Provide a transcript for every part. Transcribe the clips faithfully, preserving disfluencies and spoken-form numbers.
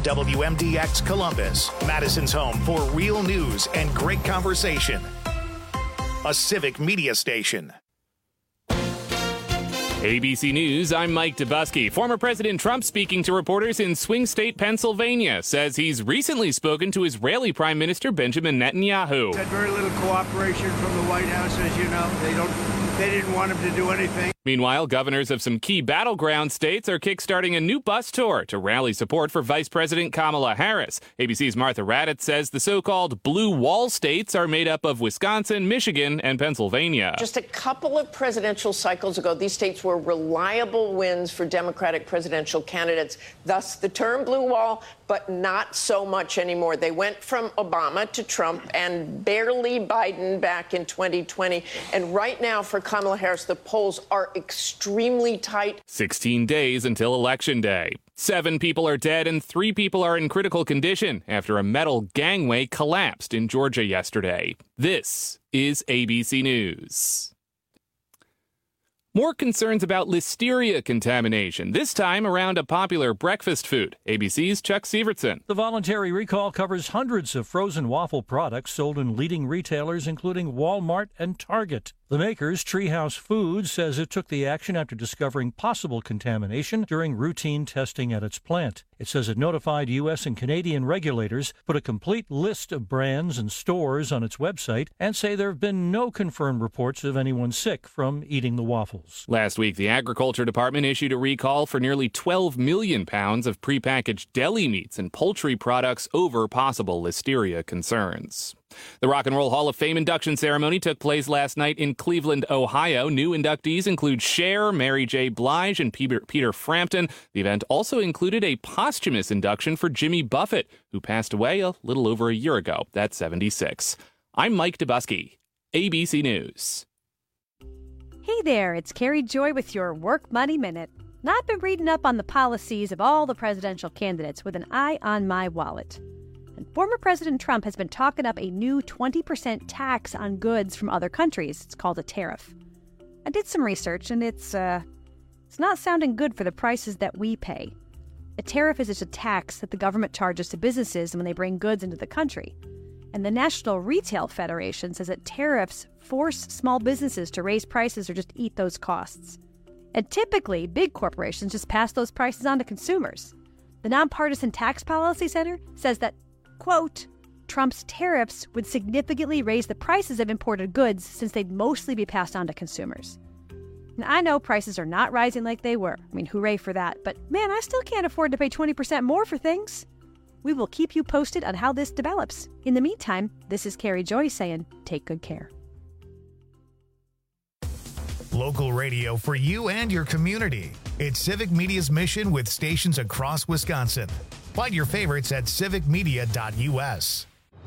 W M D X Columbus, Madison's home for real news and great conversation. A civic media station. A B C News, I'm Mike Dubusky. Former President Trump, speaking to reporters in swing state Pennsylvania, says he's recently spoken to Israeli Prime Minister Benjamin Netanyahu. Had very little cooperation from the White House, as you know. They don't. They didn't want him to do anything. Meanwhile, governors of some key battleground states are kickstarting a new bus tour to rally support for Vice President Kamala Harris. A B C's Martha Raddatz says the so-called blue wall states are made up of Wisconsin, Michigan, and Pennsylvania. Just a couple of presidential cycles ago, these states were reliable wins for Democratic presidential candidates. Thus, the term blue wall, but not so much anymore. They went from Obama to Trump and barely Biden back in twenty twenty. And right now for Kamala Harris, the polls are extremely tight. sixteen days until Election Day. Seven people are dead and three people are in critical condition after a metal gangway collapsed in Georgia yesterday. This is A B C News. More concerns about listeria contamination, this time around a popular breakfast food. A B C's Chuck Sievertson. The voluntary recall covers hundreds of frozen waffle products sold in leading retailers, including Walmart and Target. The makers, Treehouse Foods, says it took the action after discovering possible contamination during routine testing at its plant. It says it notified U S and Canadian regulators, put a complete list of brands and stores on its website, and say there have been no confirmed reports of anyone sick from eating the waffles. Last week, the Agriculture Department issued a recall for nearly twelve million pounds of prepackaged deli meats and poultry products over possible listeria concerns. The Rock and Roll Hall of Fame induction ceremony took place last night in Cleveland, Ohio. New inductees include Cher, Mary J. Blige, and Peter, Peter Frampton. The event also included a posthumous induction for Jimmy Buffett, who passed away a little over a year ago at seventy-six. I'm Mike Dubusky, A B C News. Hey there, it's Carrie Joy with your Work Money Minute. Now, I've been reading up on the policies of all the presidential candidates with an eye on my wallet. And former President Trump has been talking up a new twenty percent tax on goods from other countries. It's called a tariff. I did some research, and it's, uh, it's not sounding good for the prices that we pay. A tariff is just a tax that the government charges to businesses when they bring goods into the country. And the National Retail Federation says that tariffs force small businesses to raise prices or just eat those costs. And typically, big corporations just pass those prices on to consumers. The Nonpartisan Tax Policy Center says that, quote, Trump's tariffs would significantly raise the prices of imported goods since they'd mostly be passed on to consumers. And I know prices are not rising like they were. I mean, hooray for that. But man, I still can't afford to pay twenty percent more for things. We will keep you posted on how this develops. In the meantime, this is Carrie Joy saying, take good care. Local radio for you and your community. It's Civic Media's mission with stations across Wisconsin. Find your favorites at civic media dot u s.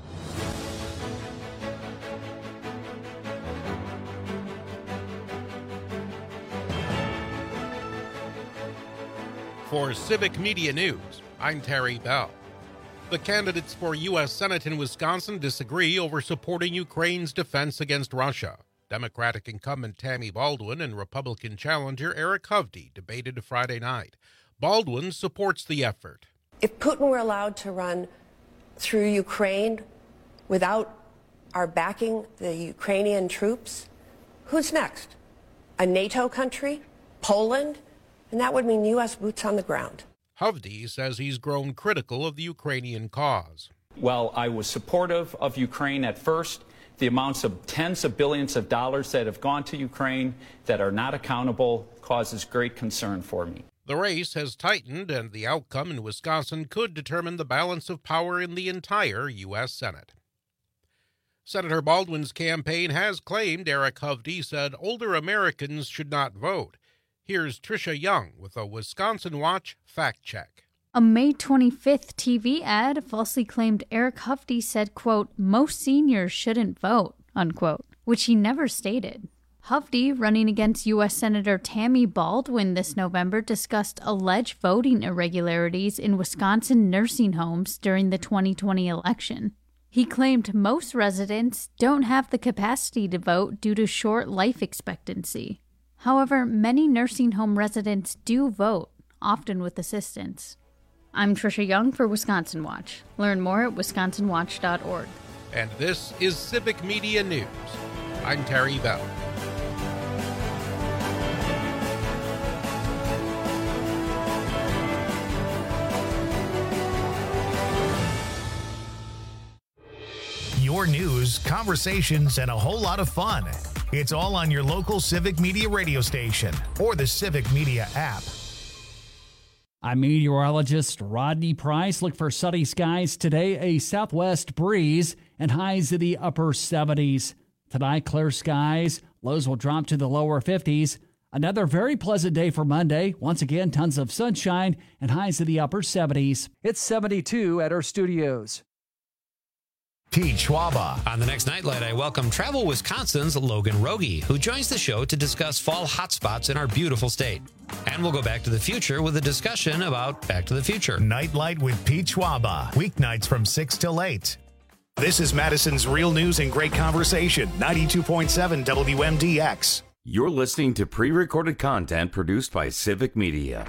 For Civic Media News, I'm Terry Bell. The candidates for U S Senate in Wisconsin disagree over supporting Ukraine's defense against Russia. Democratic incumbent Tammy Baldwin and Republican challenger Eric Hovde debated Friday night. Baldwin supports the effort. If Putin were allowed to run through Ukraine without our backing the Ukrainian troops, who's next? A NATO country? Poland? And that would mean U S boots on the ground. Hovde says he's grown critical of the Ukrainian cause. Well, I was supportive of Ukraine at first. The amounts of tens of billions of dollars that have gone to Ukraine that are not accountable causes great concern for me. The race has tightened, and the outcome in Wisconsin could determine the balance of power in the entire U S Senate. Senator Baldwin's campaign has claimed Eric Hovde said older Americans should not vote. Here's Tricia Young with a Wisconsin Watch fact check. A May twenty-fifth T V ad falsely claimed Eric Hovde said, quote, most seniors shouldn't vote, unquote, which he never stated. Hovde, running against U S Senator Tammy Baldwin this November, discussed alleged voting irregularities in Wisconsin nursing homes during the twenty twenty election. He claimed most residents don't have the capacity to vote due to short life expectancy. However, many nursing home residents do vote, often with assistance. I'm Trisha Young for Wisconsin Watch. Learn more at wisconsin watch dot org. And this is Civic Media News. I'm Terry Bell. Your news, conversations, and a whole lot of fun. It's all on your local Civic Media radio station or the Civic Media app. I'm meteorologist Rodney Price. Look for sunny skies today, a southwest breeze, and highs in the upper seventies. Tonight, clear skies. Lows will drop to the lower fifties. Another very pleasant day for Monday. Once again, tons of sunshine and highs in the upper seventies. It's seventy-two at our studios. Pete Schwaba. On the next Nightlight, I welcome Travel Wisconsin's Logan Rogie, who joins the show to discuss fall hotspots in our beautiful state. And we'll go back to the future with a discussion about Back to the Future. Nightlight with Pete Schwaba. Weeknights from six till eight. This is Madison's Real News and Great Conversation, ninety-two point seven W M D X. You're listening to pre-recorded content produced by Civic Media.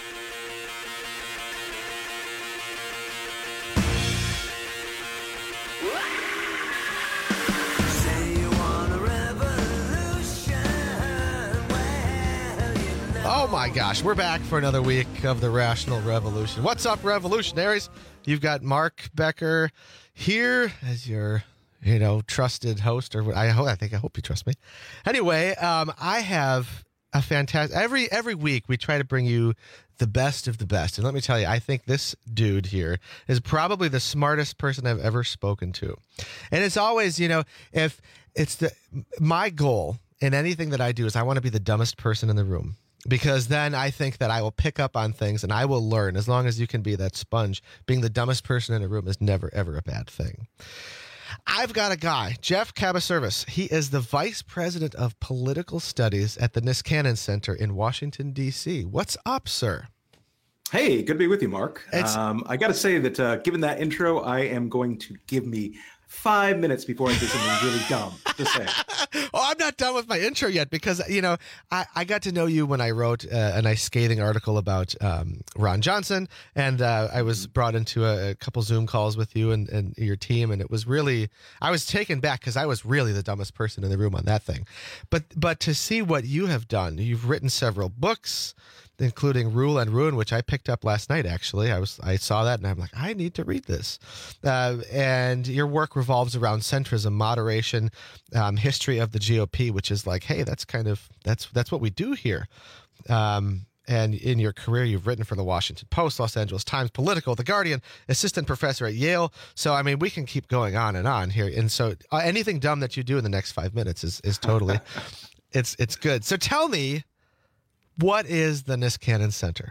Oh my gosh, we're back for another week of the Rational Revolution. What's up, revolutionaries? You've got Mark Becker here as your, you know, trusted host, or I hope, I think, I hope you trust me. Anyway, um, I have a fantastic, every, every week we try to bring you the best of the best. And let me tell you, I think this dude here is probably the smartest person I've ever spoken to. And it's always, you know, if it's the, my goal in anything that I do is I want to be the dumbest person in the room. Because then I think that I will pick up on things and I will learn. As long as you can be that sponge, being the dumbest person in a room is never, ever a bad thing. I've got a guy, Jeff Cabaservice. He is the Vice President of Political Studies at the Niskanen Center in Washington, D C. What's up, sir? Hey, good to be with you, Mark. Um, I got to say that uh, given that intro, I am going to give me five minutes before I do something really dumb to say. Oh, I'm not done with my intro yet because, you know, I, I got to know you when I wrote uh, a nice scathing article about um, Ron Johnson, and uh, I was brought into a, a couple Zoom calls with you and, and your team, and it was really, I was taken back because I was really the dumbest person in the room on that thing. But but to see what you have done, you've written several books, including Rule and Ruin, which I picked up last night, actually. I was I saw that, and I'm like, I need to read this. Uh, and your work revolves around centrism, moderation, um, history of the G O P, which is like, hey, that's kind of, that's that's what we do here. Um, and in your career, you've written for the Washington Post, Los Angeles Times, Politico, The Guardian, assistant professor at Yale. So, I mean, we can keep going on and on here. And so uh, anything dumb that you do in the next five minutes is, is totally, it's it's good. So tell me, what is the Niskanen Center?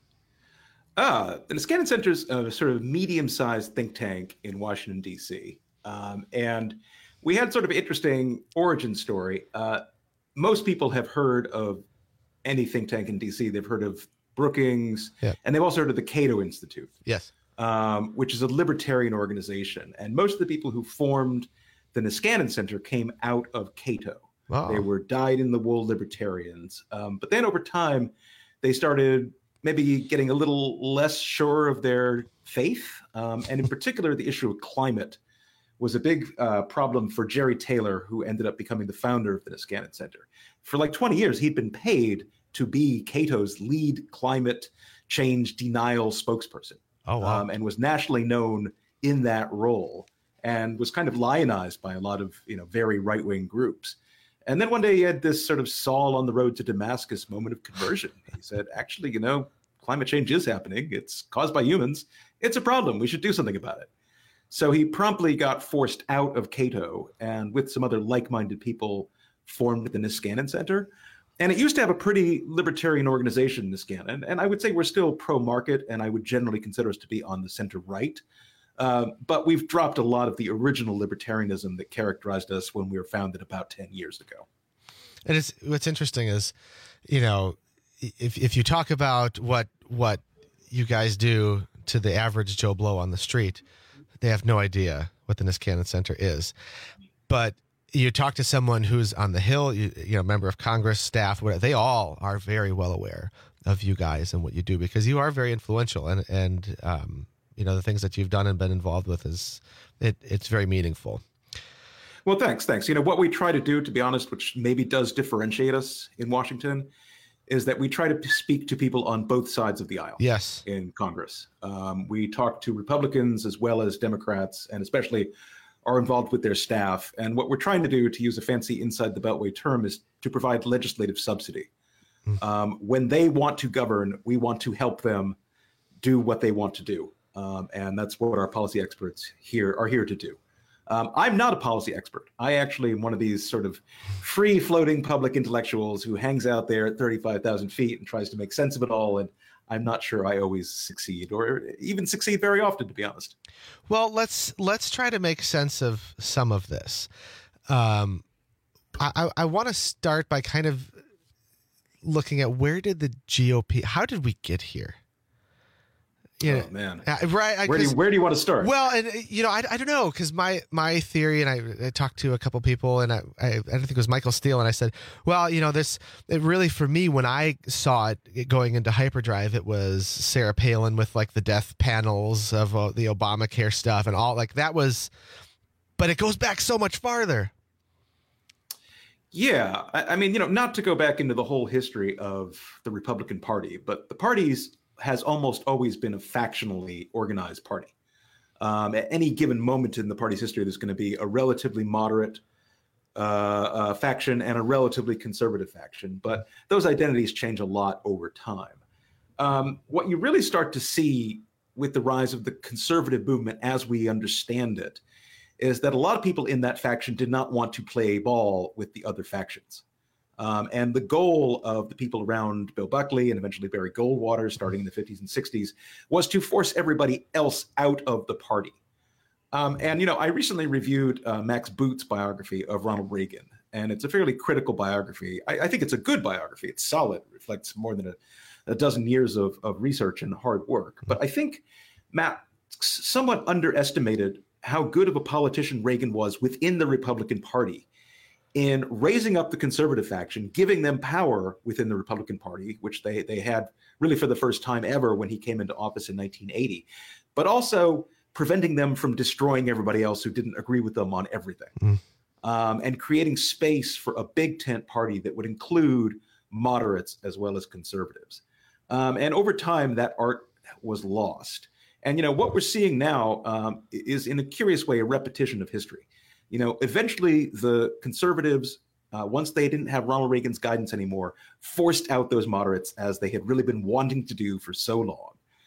Uh, the Niskanen Center is a sort of medium-sized think tank in Washington, D C. Um, and we had sort of an interesting origin story. Uh, most people have heard of any think tank in D C. They've heard of Brookings, yeah. And they've also heard of the Cato Institute. Yes. Um, which is a libertarian organization. And most of the people who formed the Niskanen Center came out of Cato. Wow. They were dyed-in-the-wool libertarians. Um, but then over time, they started maybe getting a little less sure of their faith. Um, and in particular, the issue of climate was a big uh, problem for Jerry Taylor, who ended up becoming the founder of the Niskanen Center. For like twenty years, he'd been paid to be Cato's lead climate change denial spokesperson. Oh, wow. Um, and was nationally known in that role and was kind of lionized by a lot of, you know, very right-wing groups. And then one day he had this sort of Saul on the road to Damascus moment of conversion. He said, actually, you know, climate change is happening. It's caused by humans. It's a problem. We should do something about it. So he promptly got forced out of Cato and with some other like-minded people formed the Niskanen Center. And it used to have a pretty libertarian organization, Niskanen. And I would say we're still pro-market, and I would generally consider us to be on the center right. Uh, but we've dropped a lot of the original libertarianism that characterized us when we were founded about ten years ago. And it's, what's interesting is, you know, if if you talk about what what you guys do to the average Joe Blow on the street, they have no idea what the Niskanen Center is. But you talk to someone who's on the Hill, you, you know, member of Congress, staff, whatever, they all are very well aware of you guys and what you do, because you are very influential, and and um, you know, the things that you've done and been involved with is it it's very meaningful. Well, thanks, thanks. You know, what we try to do, to be honest, which maybe does differentiate us in Washington, is that we try to speak to people on both sides of the aisle. Yes. In Congress. Um, we talk to Republicans as well as Democrats, and especially are involved with their staff. And what we're trying to do, to use a fancy inside the Beltway term, is to provide legislative subsidy. Mm. Um, when they want to govern, we want to help them do what they want to do. Um, and that's what our policy experts here are here to do. Um, I'm not a policy expert. I actually am one of these sort of free-floating public intellectuals who hangs out there at thirty-five thousand feet and tries to make sense of it all. And I'm not sure I always succeed, or even succeed very often, to be honest. Well, let's let's try to make sense of some of this. Um, I, I, I want to start by kind of looking at, where did the G O P, how did we get here? You know, oh man, uh, right? I, where do you where do you want to start? Well, and you know, I, I don't know, because my my theory, and I, I talked to a couple people, and I, I I don't think it was Michael Steele, and I said, well, you know, this it really, for me, when I saw it, it going into hyperdrive, it was Sarah Palin with like the death panels of uh, the Obamacare stuff and all, like that was, but it goes back so much farther. Yeah, I, I mean, you know, not to go back into the whole history of the Republican Party, but the party's has almost always been a factionally organized party. Um, at any given moment in the party's history, there's going to be a relatively moderate uh, uh, faction and a relatively conservative faction, but those identities change a lot over time. Um, what you really start to see with the rise of the conservative movement as we understand it is that a lot of people in that faction did not want to play ball with the other factions. Um, and the goal of the people around Bill Buckley and eventually Barry Goldwater, starting in the fifties and sixties, was to force everybody else out of the party. Um, and, you know, I recently reviewed uh, Max Boot's biography of Ronald Reagan, and it's a fairly critical biography. I, I think it's a good biography. It's solid. It reflects more than a, a dozen years of, of research and hard work. But I think Matt somewhat underestimated how good of a politician Reagan was within the Republican Party in raising up the conservative faction, giving them power within the Republican Party, which they, they had really for the first time ever when he came into office in nineteen eighty, but also preventing them from destroying everybody else who didn't agree with them on everything, mm. um, and creating space for a big tent party that would include moderates as well as conservatives. Um, and over time, that art was lost. And, you know, what we're seeing now um, is, in a curious way, a repetition of history. You know, eventually the conservatives, uh, once they didn't have Ronald Reagan's guidance anymore, forced out those moderates, as they had really been wanting to do for so long.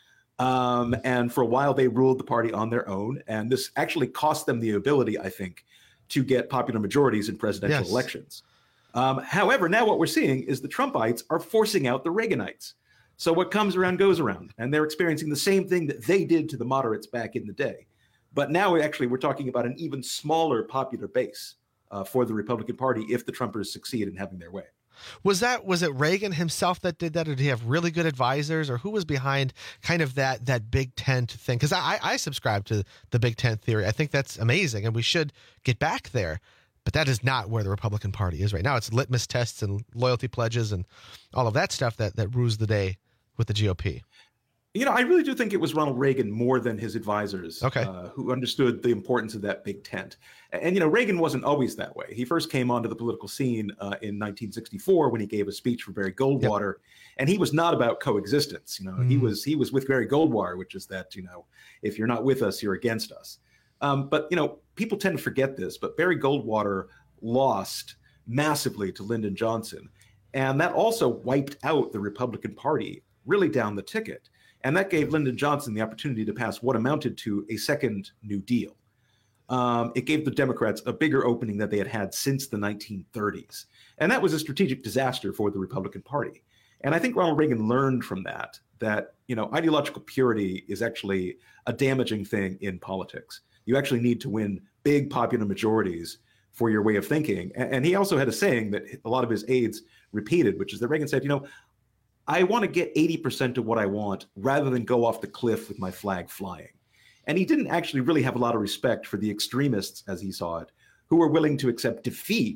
Um, and for a while, they ruled the party on their own. And this actually cost them the ability, I think, to get popular majorities in presidential yes. elections. Um, however, now what we're seeing is the Trumpites are forcing out the Reaganites. So what comes around goes around. And they're experiencing the same thing that they did to the moderates back in the day. But now, we actually, we're talking about an even smaller popular base uh, for the Republican Party if the Trumpers succeed in having their way. Was that was it Reagan himself that did that, or did he have really good advisors, or who was behind kind of that that Big Tent thing? Because I, I subscribe to the Big Tent theory. I think that's amazing, and we should get back there. But that is not where the Republican Party is right now. It's litmus tests and loyalty pledges and all of that stuff that that rules the day with the G O P. You know, I really do think it was Ronald Reagan more than his advisors okay. uh, who understood the importance of that big tent. And, and, you know, Reagan wasn't always that way. He first came onto the political scene uh, in nineteen sixty-four when he gave a speech for Barry Goldwater. Yep. And he was not about coexistence. You know, mm. he was he was with Barry Goldwater, which is that, you know, if you're not with us, you're against us. Um, but, you know, people tend to forget this. But Barry Goldwater lost massively to Lyndon Johnson. And that also wiped out the Republican Party really down the ticket. And that gave Lyndon Johnson the opportunity to pass what amounted to a second New Deal. Um, it gave the Democrats a bigger opening that they had had since the nineteen thirties. And that was a strategic disaster for the Republican Party. And I think Ronald Reagan learned from that, that, you know, ideological purity is actually a damaging thing in politics. You actually need to win big popular majorities for your way of thinking. And, and he also had a saying that a lot of his aides repeated, which is that Reagan said, you know, I want to get eighty percent of what I want rather than go off the cliff with my flag flying. And he didn't actually really have a lot of respect for the extremists, as he saw it, who were willing to accept defeat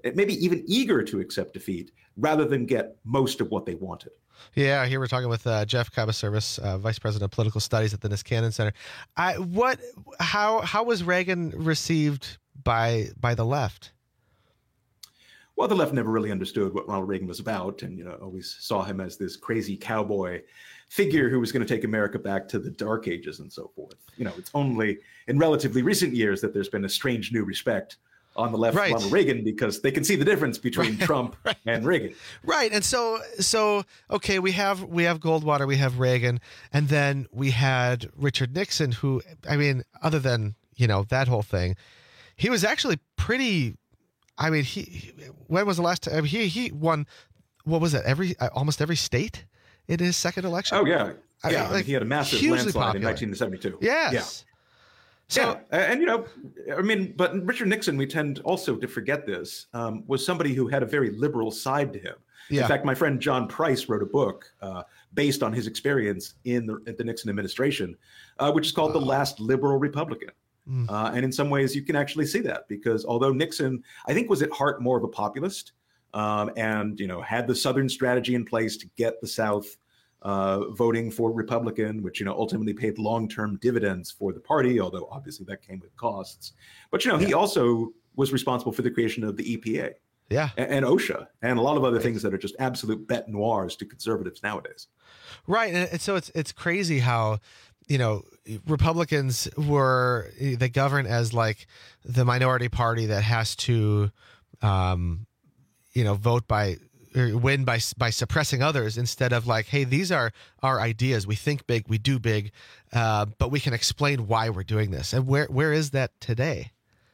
maybe even eager to accept defeat rather than get most of what they wanted. Yeah, here we're talking with uh, Jeff Kabaservice, uh, Vice President of Political Studies at the Niskanen Center. I, what, how, how was Reagan received by by the left? Well, the left never really understood what Ronald Reagan was about, and you know, always saw him as this crazy cowboy figure who was going to take America back to the Dark Ages and so forth. You know, it's only in relatively recent years that there's been a strange new respect on the left, right. Ronald Reagan, because they can see the difference between right. Trump right. and Reagan. Right. And so, so okay, we have we have Goldwater, we have Reagan, and then we had Richard Nixon, who, I mean, other than, you know, that whole thing, he was actually pretty, I mean, he, when was the last time, I mean, he, he won, what was it, every, almost every state in his second election? Oh, yeah. I yeah, mean, I mean, like, he had a massive landslide popular. in nineteen seventy-two. Yes. Yeah. So, yeah, and you know, I mean, but Richard Nixon, we tend also to forget this, um, was somebody who had a very liberal side to him. Yeah. In fact, my friend John Price wrote a book uh, based on his experience in the, in the Nixon administration, uh, which is called wow. The Last Liberal Republican. Mm. Uh, and in some ways, you can actually see that because although Nixon, I think, was at heart more of a populist um, and, you know, had the Southern strategy in place to get the South Uh, voting for Republican, which, you know, ultimately paid long-term dividends for the party, although obviously that came with costs. But, you know, yeah. he also was responsible for the creation of the E P A yeah. and, and OSHA and a lot of other things that are just absolute bête noirs to conservatives nowadays. Right. And, and so it's it's crazy how, you know, Republicans were, they govern as like the minority party that has to, um, you know, vote by win by by suppressing others instead of like, hey, these are our ideas. We think big, we do big, uh, but we can explain why we're doing this. And where where is that today?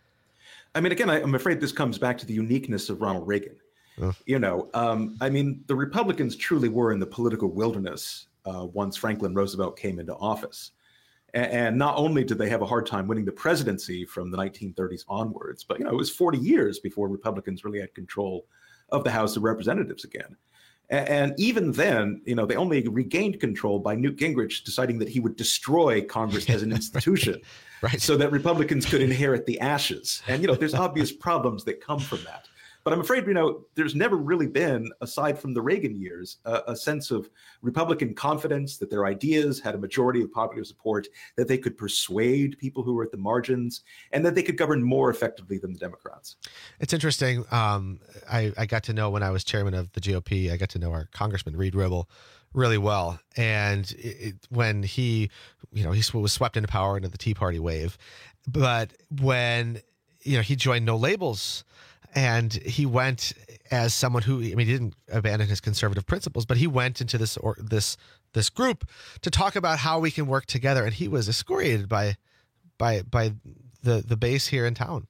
I mean, again, I, I'm afraid this comes back to the uniqueness of Ronald Reagan. Oh. You know, um, I mean, the Republicans truly were in the political wilderness uh, once Franklin Roosevelt came into office. And, and not only did they have a hard time winning the presidency from the nineteen thirties onwards, but, you know, it was forty years before Republicans really had control of the House of Representatives again. And, and even then, you know, they only regained control by Newt Gingrich deciding that he would destroy Congress as an institution right. so that Republicans could inherit the ashes. And, you know, there's obvious problems that come from that. But I'm afraid, you know, there's never really been, aside from the Reagan years, a, a sense of Republican confidence that their ideas had a majority of popular support, that they could persuade people who were at the margins, and that they could govern more effectively than the Democrats. It's interesting. Um, I, I got to know when I was chairman of the G O P, I got to know our Congressman Reed Ribble really well. And it, it, when he, you know, he was swept into power into the Tea Party wave, but when, you know, he joined No Labels, and he went as someone who, I mean, he didn't abandon his conservative principles, but he went into this or this this group to talk about how we can work together. And he was excoriated by by by the the base here in town.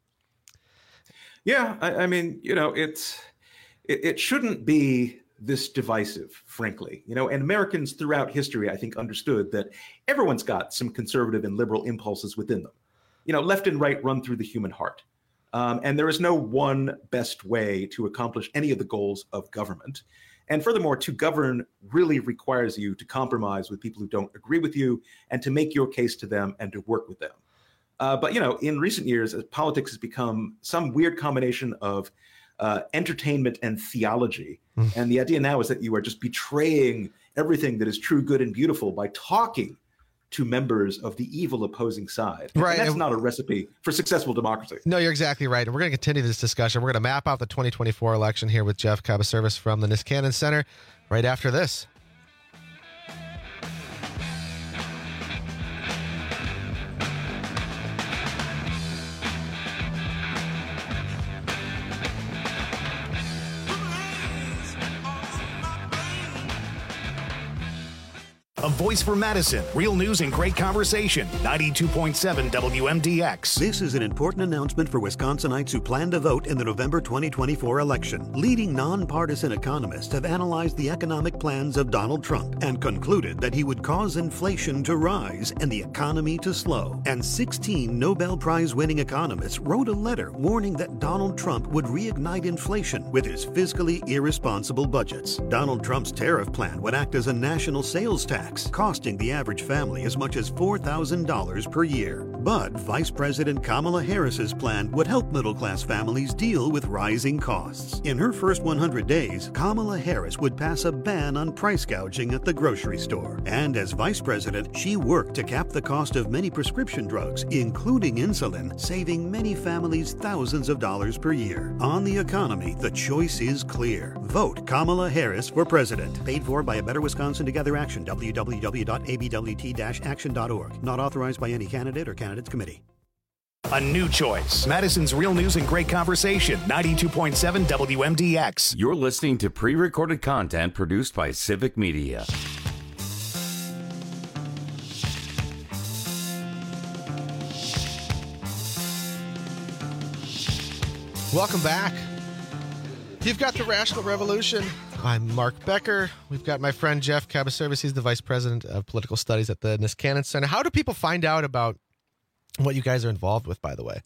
Yeah, I, I mean, you know, it's it, it shouldn't be this divisive, frankly. You know, and Americans throughout history, I think, understood that everyone's got some conservative and liberal impulses within them. You know, left and right run through the human heart. Um, and there is no one best way to accomplish any of the goals of government. And furthermore, to govern really requires you to compromise with people who don't agree with you and to make your case to them and to work with them. Uh, but, you know, in recent years, as politics has become some weird combination of uh, entertainment and theology. Mm. And the idea now is that you are just betraying everything that is true, good, and beautiful by talking to members of the evil opposing side. Right. And that's and, not a recipe for successful democracy. No, you're exactly right. And we're going to continue this discussion. We're going to map out the twenty twenty-four election here with Jeff Kabaservice from the Niskanen Center right after this. A voice for Madison. Real news and great conversation. ninety-two point seven W M D X. This is an important announcement for Wisconsinites who plan to vote in the November twenty twenty-four election. Leading nonpartisan economists have analyzed the economic plans of Donald Trump and concluded that he would cause inflation to rise and the economy to slow. And sixteen Nobel Prize-winning economists wrote a letter warning that Donald Trump would reignite inflation with his fiscally irresponsible budgets. Donald Trump's tariff plan would act as a national sales tax tax, costing the average family as much as four thousand dollars per year. But Vice President Kamala Harris's plan would help middle-class families deal with rising costs. In her first one hundred days, Kamala Harris would pass a ban on price gouging at the grocery store. And as vice president, she worked to cap the cost of many prescription drugs, including insulin, saving many families thousands of dollars per year. On the economy, the choice is clear. Vote Kamala Harris for president. Paid for by A Better Wisconsin Together Action, w w w dot a b w t dash action dot org. Not authorized by any candidate or candidates committee. A new choice. Madison's Real News and Great Conversation, ninety-two point seven W M D X. You're listening to pre-recorded content produced by Civic Media. Welcome back. You've got the Rational Revolution. I'm Mark Becker. We've got my friend Jeff Cabaservice. He's the Vice President of Political Studies at the Niskanen Center. How do people find out about what you guys are involved with, by the way?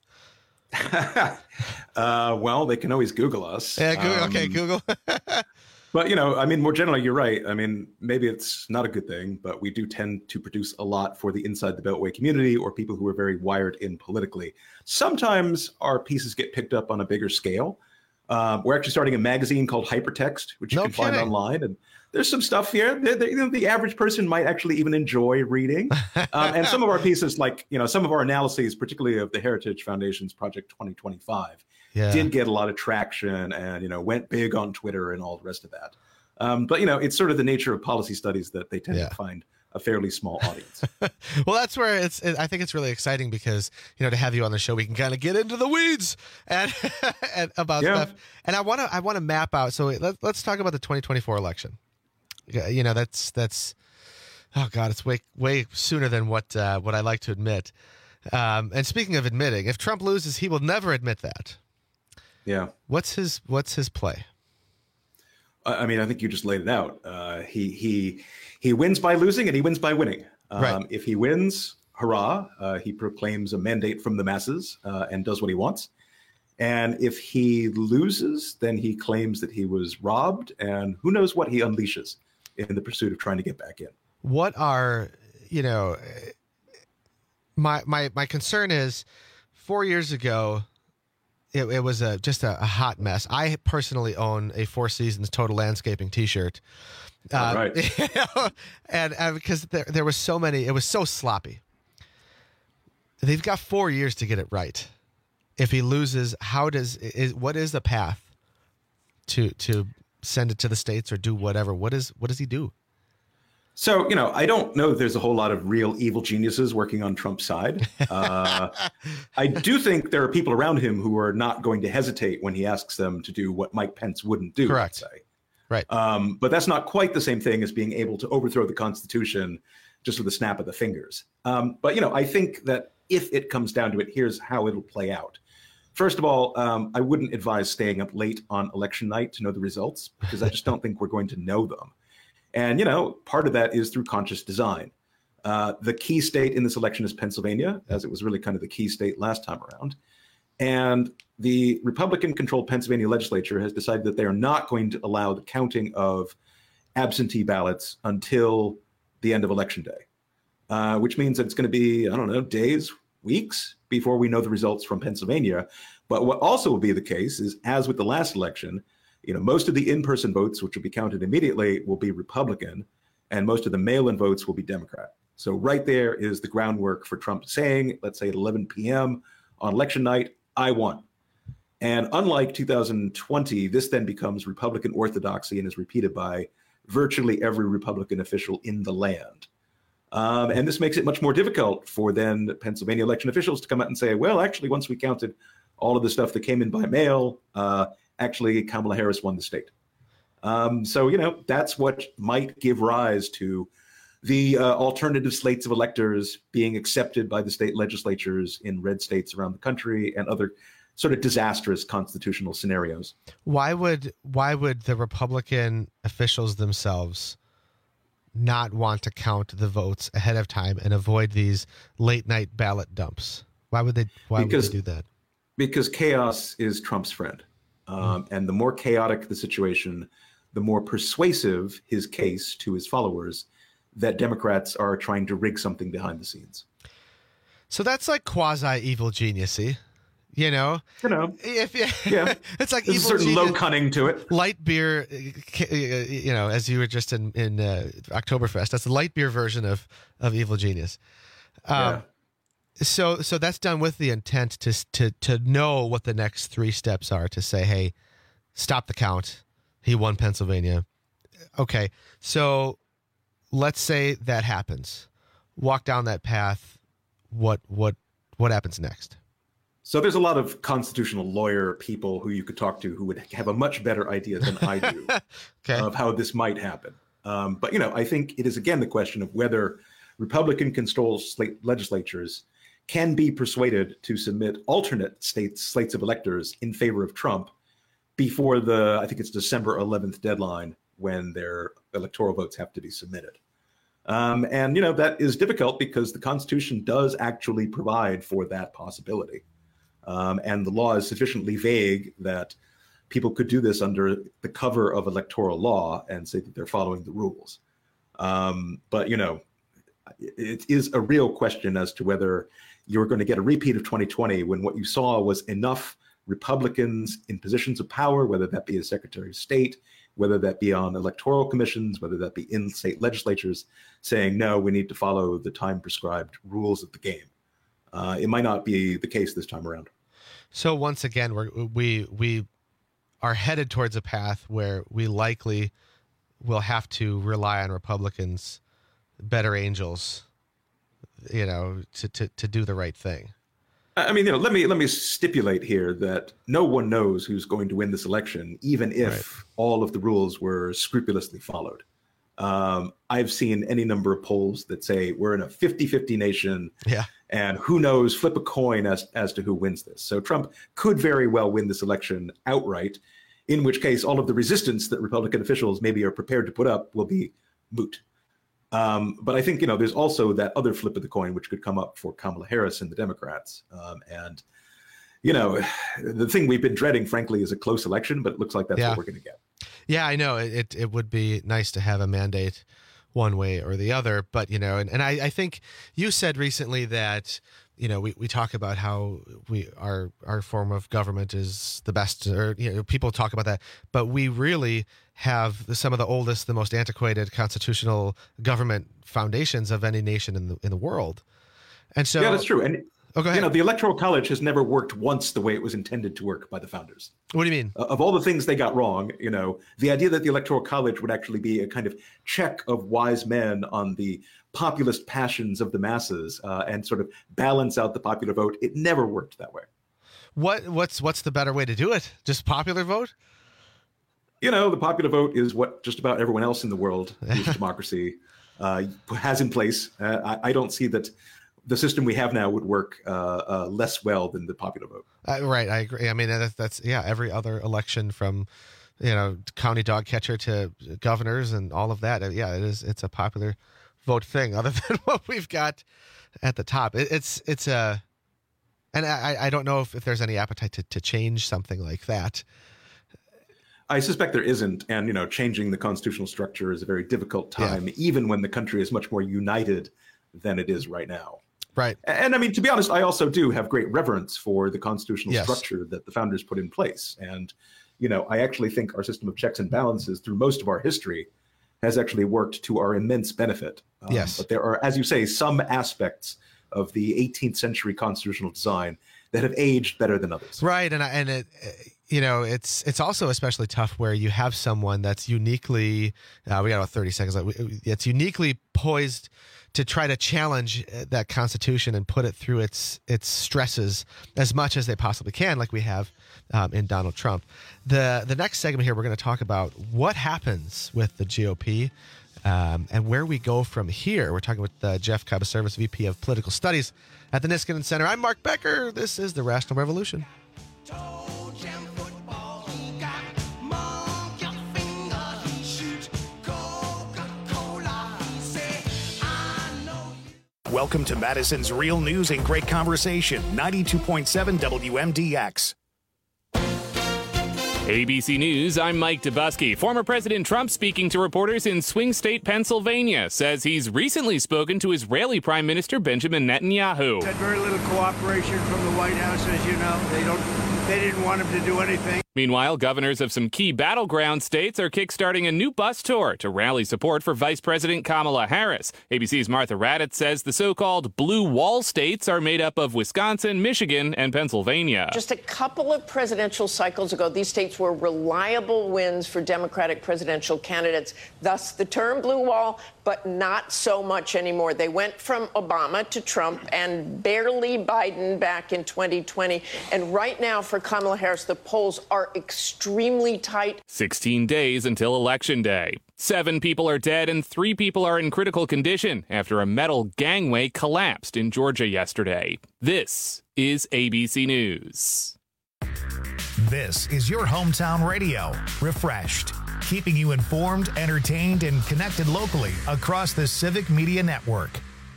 uh, well, they can always Google us. Yeah, Google, um, okay, Google. But, you know, I mean, more generally, you're right. I mean, maybe it's not a good thing, but we do tend to produce a lot for the Inside the Beltway community or people who are very wired in politically. Sometimes our pieces get picked up on a bigger scale. Um, we're actually starting a magazine called Hypertext, which you No can kidding. find online. And there's some stuff here that, that, you know, the average person might actually even enjoy reading. Um, and some of our pieces, like, you know, some of our analyses, particularly of the Heritage Foundation's Project twenty twenty-five, Yeah. did get a lot of traction and, you know, went big on Twitter and all the rest of that. Um, but, you know, it's sort of the nature of policy studies that they tend Yeah. to find a fairly small audience. Well, that's where it's. It, I think it's really exciting because, you know, to have you on the show, we can kind of get into the weeds and, and about Yeah. stuff. And I want to. I want to map out. So let, let's talk about the twenty twenty-four election. Yeah, you know, that's that's. Oh God, it's way way sooner than what uh, what I like to admit. Um, and speaking of admitting, if Trump loses, he will never admit that. Yeah. What's his What's his play? I I mean, I think you just laid it out. Uh, he he he wins by losing, and he wins by winning. Um, Right. If he wins, hurrah! Uh, he proclaims a mandate from the masses uh, and does what he wants. And if he loses, then he claims that he was robbed, and who knows what he unleashes in the pursuit of trying to get back in. What are you know? My my my concern is, four years ago, it, it was a just a, a hot mess. I personally own a Four Seasons Total Landscaping T-shirt. All Uh, right. you know, and, and because there there was so many, it was so sloppy. They've got four years to get it right. If he loses, how does is what is the path to to send it to the states or do whatever? What is what does he do? So, you know, I don't know that there's a whole lot of real evil geniuses working on Trump's side. Uh, I do think there are people around him who are not going to hesitate when he asks them to do what Mike Pence wouldn't do. Correct. Let's say. Right. Um, but that's not quite the same thing as being able to overthrow the Constitution just with a snap of the fingers. Um, but, you know, I think that if it comes down to it, here's how it'll play out. First of all, um, I wouldn't advise staying up late on election night to know the results, because I just don't think we're going to know them. And, you know, part of that is through conscious design. Uh, the key state in this election is Pennsylvania, as it was really kind of the key state last time around. And the Republican-controlled Pennsylvania legislature has decided that they are not going to allow the counting of absentee ballots until the end of Election Day, uh, which means that it's going to be, I don't know, days, weeks before we know the results from Pennsylvania. But what also will be the case is, as with the last election, you know, most of the in-person votes, which will be counted immediately, will be Republican, and most of the mail-in votes will be Democrat. So right there is the groundwork for Trump saying, let's say at eleven p.m. on election night, I won. And unlike two thousand twenty, this then becomes Republican orthodoxy and is repeated by virtually every Republican official in the land. Um, and this makes it much more difficult for then Pennsylvania election officials to come out and say, well, actually, once we counted all of the stuff that came in by mail, uh, actually, Kamala Harris won the state. Um, so, you know, that's what might give rise to the uh, alternative slates of electors being accepted by the state legislatures in red states around the country and other sort of disastrous constitutional scenarios. Why would why would the Republican officials themselves not want to count the votes ahead of time and avoid these late night ballot dumps? Why would they why Because- would they do that? Because chaos is Trump's friend. Um, Mm. And the more chaotic the situation, the more persuasive his case to his followers, that Democrats are trying to rig something behind the scenes. So that's like quasi evil geniusy, you know. You know, if you, yeah, it's like There's evil a certain genius, low cunning to it. Light beer, you know, as you were just in in uh, Oktoberfest. That's the light beer version of of evil genius. Um, Yeah. So so that's done with the intent to to to know what the next three steps are, to say, hey, stop the count. He won Pennsylvania. Okay, so let's say that happens. Walk down that path. What what what happens next? So there's a lot of constitutional lawyer people who you could talk to who would have a much better idea than I do okay. of how this might happen. Um, but, you know, I think it is, again, the question of whether Republican-controlled slate legislatures can be persuaded to submit alternate states, slates of electors in favor of Trump before the, I think it's December eleventh deadline when their electoral votes have to be submitted. Um, and, you know, that is difficult because the Constitution does actually provide for that possibility. Um, and the law is sufficiently vague that people could do this under the cover of electoral law and say that they're following the rules. Um, but, you know, it is a real question as to whether you're going to get a repeat of twenty twenty when what you saw was enough Republicans in positions of power, whether that be as Secretary of State, whether that be on electoral commissions, whether that be in state legislatures, saying, no, we need to follow the time prescribed rules of the game. Uh, it might not be the case this time around. So once again, we're, we we are headed towards a path where we likely will have to rely on Republicans, better angels, you know, to, to, to do the right thing. I mean, you know, let me let me stipulate here that no one knows who's going to win this election, even if right. all of the rules were scrupulously followed. Um, I've seen any number of polls that say we're in a fifty-fifty nation. Yeah. And who knows, flip a coin as, as to who wins this. So Trump could very well win this election outright, in which case all of the resistance that Republican officials maybe are prepared to put up will be moot. Um, but I think, you know, there's also that other flip of the coin, which could come up for Kamala Harris and the Democrats. Um, and, you know, the thing we've been dreading, frankly, is a close election, but it looks like that's yeah. what we're going to get. Yeah, I know. It it would be nice to have a mandate one way or the other. But, you know, and, and I, I think you said recently that, you know, we, we talk about how we our our form of government is the best, or, you know, people talk about that. But we really have some of the oldest, the most antiquated constitutional government foundations of any nation in the in the world. And so, yeah, that's true. And oh, go ahead. You know, the Electoral College has never worked once the way it was intended to work by the founders. What do you mean? Uh, of all the things they got wrong, you know, the idea that the Electoral College would actually be a kind of check of wise men on the populist passions of the masses uh, and sort of balance out the popular vote, it never worked that way. What what's what's the better way to do it? Just popular vote? You know, the popular vote is what just about everyone else in the world whose democracy uh, has in place. Uh, I, I don't see that the system we have now would work uh, uh, less well than the popular vote. Uh, right, I agree. I mean, that's, that's yeah. Every other election, from you know county dog catcher to governors and all of that, yeah, it is. It's a popular vote thing. Other than what we've got at the top, it, it's it's a, and I I don't know if, if there's any appetite to to change something like that. I suspect there isn't, and you know, changing the constitutional structure is a very difficult time, yeah. even when the country is much more united than it is right now. Right. And, and I mean, to be honest, I also do have great reverence for the constitutional yes. structure that the founders put in place. And, you know, I actually think our system of checks and balances through most of our history has actually worked to our immense benefit. Um, yes. But there are, as you say, some aspects of the eighteenth century constitutional design that have aged better than others. Right. And, and it, you know, it's it's also especially tough where you have someone that's uniquely, uh, we got about thirty seconds left, it's uniquely poised to try to challenge that Constitution and put it through its its stresses as much as they possibly can, like we have um, in Donald Trump. The the next segment here, we're going to talk about what happens with the G O P um, and where we go from here. We're talking with uh, Jeff Cabaservis, V P of Political Studies at the Niskanen Center. I'm Mark Becker. This is The Rational Revolution. Welcome to Madison's Real News and Great Conversation, ninety-two point seven W M D X. A B C News, I'm Mike Dubusky. Former President Trump, speaking to reporters in swing state Pennsylvania, says he's recently spoken to Israeli Prime Minister Benjamin Netanyahu. Had very little cooperation from the White House, as you know. They don't. They didn't want him to do anything. Meanwhile, governors of some key battleground states are kickstarting a new bus tour to rally support for Vice President Kamala Harris. A B C's Martha Raddatz says the so-called blue wall states are made up of Wisconsin, Michigan, and Pennsylvania. Just a couple of presidential cycles ago, these states were reliable wins for Democratic presidential candidates. Thus, the term blue wall, but not so much anymore. They went from Obama to Trump and barely Biden back in twenty twenty. And right now for Kamala Harris, the polls are extremely tight. sixteen days until Election Day. Seven people are dead and three people are in critical condition after a metal gangway collapsed in Georgia yesterday. This is A B C News. This is your hometown radio, refreshed, keeping you informed, entertained, and connected locally across the Civic Media Network.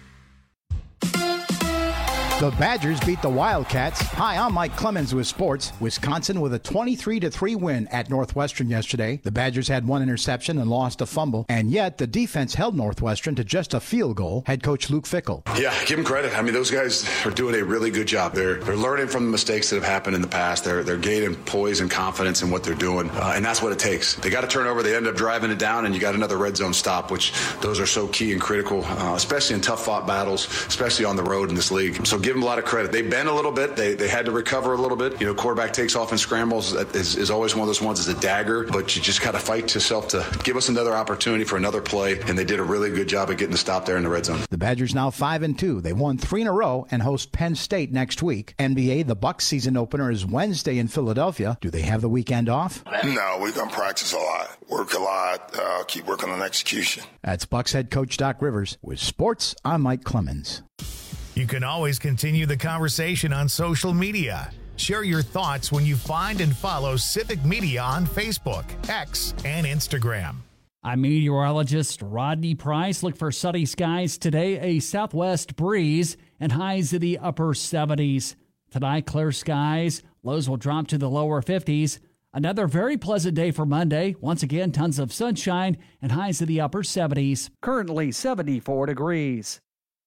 The Badgers beat the Wildcats. Hi, I'm Mike Clemens with sports. Wisconsin with a twenty-three to three win at Northwestern yesterday. The Badgers had one interception and lost a fumble, and yet the defense held Northwestern to just a field goal. Head coach Luke Fickell. Yeah, give them credit. I mean, those guys are doing a really good job. They're they're learning from the mistakes that have happened in the past. They're they're gaining poise and confidence in what they're doing, uh, and that's what it takes. They got to turn over. They end up driving it down, and you got another red zone stop, which those are so key and critical, uh, especially in tough fought battles, especially on the road in this league. So give them a lot of credit. They bent a little bit. They they had to recover a little bit. You know, quarterback takes off and scrambles is, is always one of those ones. Is a dagger, but you just got to fight yourself to give us another opportunity for another play. And they did a really good job of getting the stop there in the red zone. The Badgers now five and two. They won three in a row and host Penn State next week. N B A, the Bucks season opener is Wednesday in Philadelphia. Do they have the weekend off? No, we're gonna practice a lot, work a lot, uh, keep working on execution. That's Bucks head coach Doc Rivers. With sports, I'm Mike Clemens. You can always continue the conversation on social media. Share your thoughts when you find and follow Civic Media on Facebook, X, and Instagram. I'm meteorologist Rodney Price. Look for sunny skies today, a southwest breeze, and highs in the upper seventies. Tonight, clear skies. Lows will drop to the lower fifties. Another very pleasant day for Monday. Once again, tons of sunshine and highs in the upper seventies. Currently seventy-four degrees.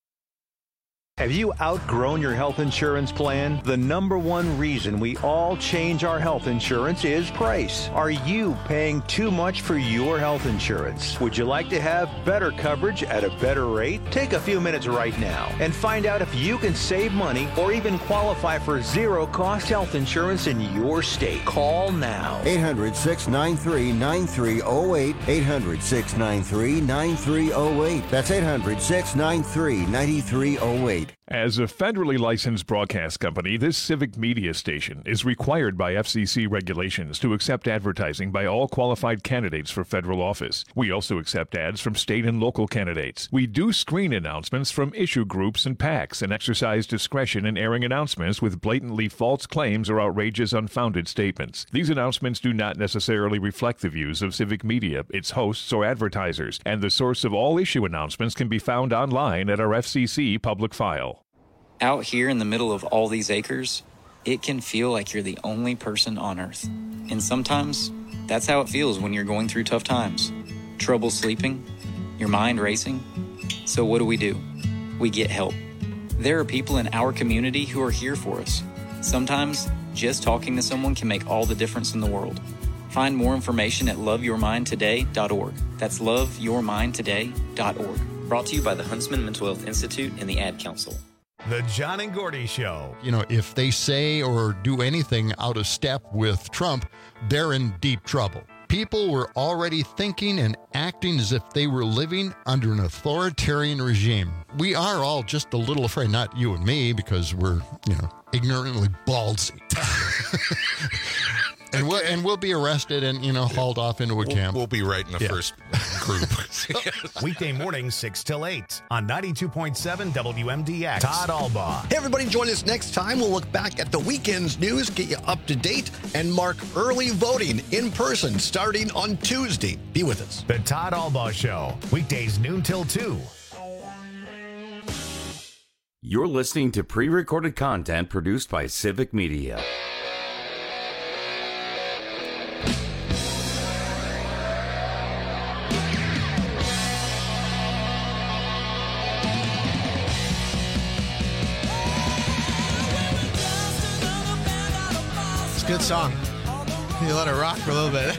Have you outgrown your health insurance plan? The number one reason we all change our health insurance is price. Are you paying too much for your health insurance? Would you like to have better coverage at a better rate? Take a few minutes right now and find out if you can save money or even qualify for zero-cost health insurance in your state. Call now. eight hundred, six nine three, nine three zero eight. eight hundred, six nine three, nine three zero eight. That's eight hundred, six nine three, nine three zero eight. As a federally licensed broadcast company, this Civic Media station is required by F C C regulations to accept advertising by all qualified candidates for federal office. We also accept ads from state and local candidates. We do screen announcements from issue groups and PACs and exercise discretion in airing announcements with blatantly false claims or outrageous unfounded statements. These announcements do not necessarily reflect the views of Civic Media, its hosts, or advertisers, and the source of all issue announcements can be found online at our F C C public file. Out here in the middle of all these acres, it can feel like you're the only person on Earth. And sometimes, that's how it feels when you're going through tough times. Trouble sleeping, your mind racing. So what do we do? We get help. There are people in our community who are here for us. Sometimes, just talking to someone can make all the difference in the world. Find more information at love your mind today dot org. That's love your mind today dot org. Brought to you by the Huntsman Mental Health Institute and the Ad Council. The John and Gordy Show. You know, if they say or do anything out of step with Trump, they're in deep trouble. People were already thinking and acting as if they were living under an authoritarian regime. We are all just a little afraid, not you and me, because we're, you know, ignorantly ballsy. And we'll, and we'll be arrested and, you know, hauled off into a we'll, camp. We'll be right in the yeah. first group. Weekday mornings, six till eight on ninety-two point seven W M D X. Todd Albaugh. Hey, everybody, join us next time. We'll look back at the weekend's news, get you up to date, and mark early voting in person starting on Tuesday. Be with us. The Todd Albaugh Show. Weekdays noon till two. You're listening to pre-recorded content produced by Civic Media. It's a good song. You let it rock for a little bit.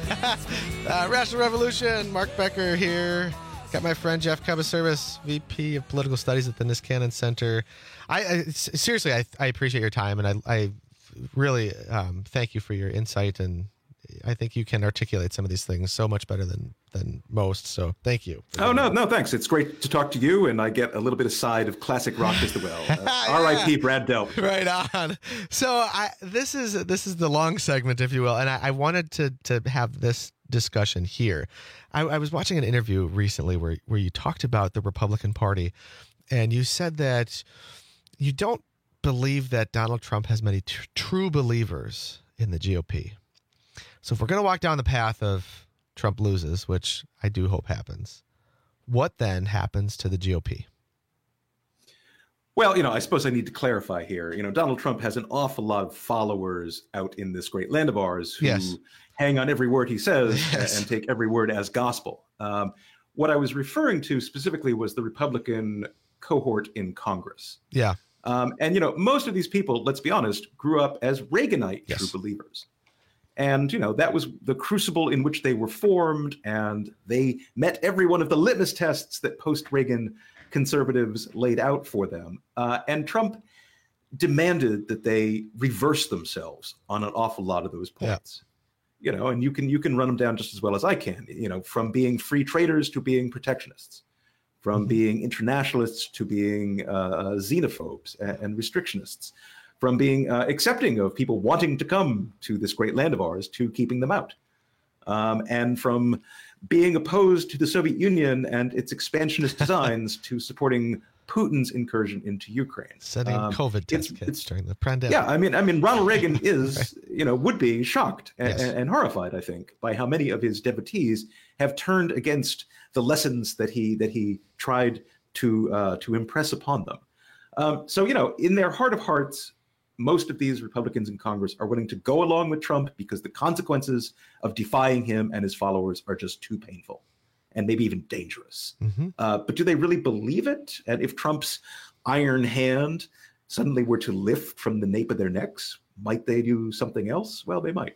uh, Rational Revolution, Mark Becker here. Got my friend Jeff Cubaservice, V P of Political Studies at the Niskanen Center. I, I seriously, I, I appreciate your time, and I, I really um, thank you for your insight, and I think you can articulate some of these things so much better than than most. So thank you. Oh, no, no, thanks. It's great to talk to you, and I get a little bit of side of classic rock as well. Uh, yeah. R I P Brad Delp. Right on. So I, this is this is the long segment, if you will, and I, I wanted to to have this discussion here. I, I was watching an interview recently where where you talked about the Republican Party, and you said that you don't believe that Donald Trump has many t- true believers in the G O P. So if we're going to walk down the path of Trump loses, which I do hope happens, what then happens to the G O P? Well, you know, I suppose I need to clarify here. You know, Donald Trump has an awful lot of followers out in this great land of ours who yes. hang on every word he says yes. and take every word as gospel. Um, what I was referring to specifically was the Republican cohort in Congress. Yeah. Um, and, you know, most of these people, let's be honest, grew up as Reaganite yes. true believers. And, you know, that was the crucible in which they were formed, and they met every one of the litmus tests that post-Reagan conservatives laid out for them. Uh, and Trump demanded that they reverse themselves on an awful lot of those points. Yeah. You know, and you can you can run them down just as well as I can, you know, from being free traders to being protectionists, from mm-hmm. being internationalists to being uh, xenophobes and, and restrictionists, from being uh, accepting of people wanting to come to this great land of ours to keeping them out, um, and from being opposed to the Soviet Union and its expansionist designs to supporting Putin's incursion into Ukraine. Setting um, COVID test it's, kits it's, during the pandemic. Yeah, I mean, I mean, Ronald Reagan is, you know, would be shocked and, yes. and, and horrified, I think, by how many of his devotees have turned against the lessons that he that he tried to uh, to impress upon them. Um, so, you know, in their heart of hearts, most of these Republicans in Congress are willing to go along with Trump because the consequences of defying him and his followers are just too painful and maybe even dangerous. Mm-hmm. Uh, but do they really believe it? And if Trump's iron hand suddenly were to lift from the nape of their necks, might they do something else? Well, they might.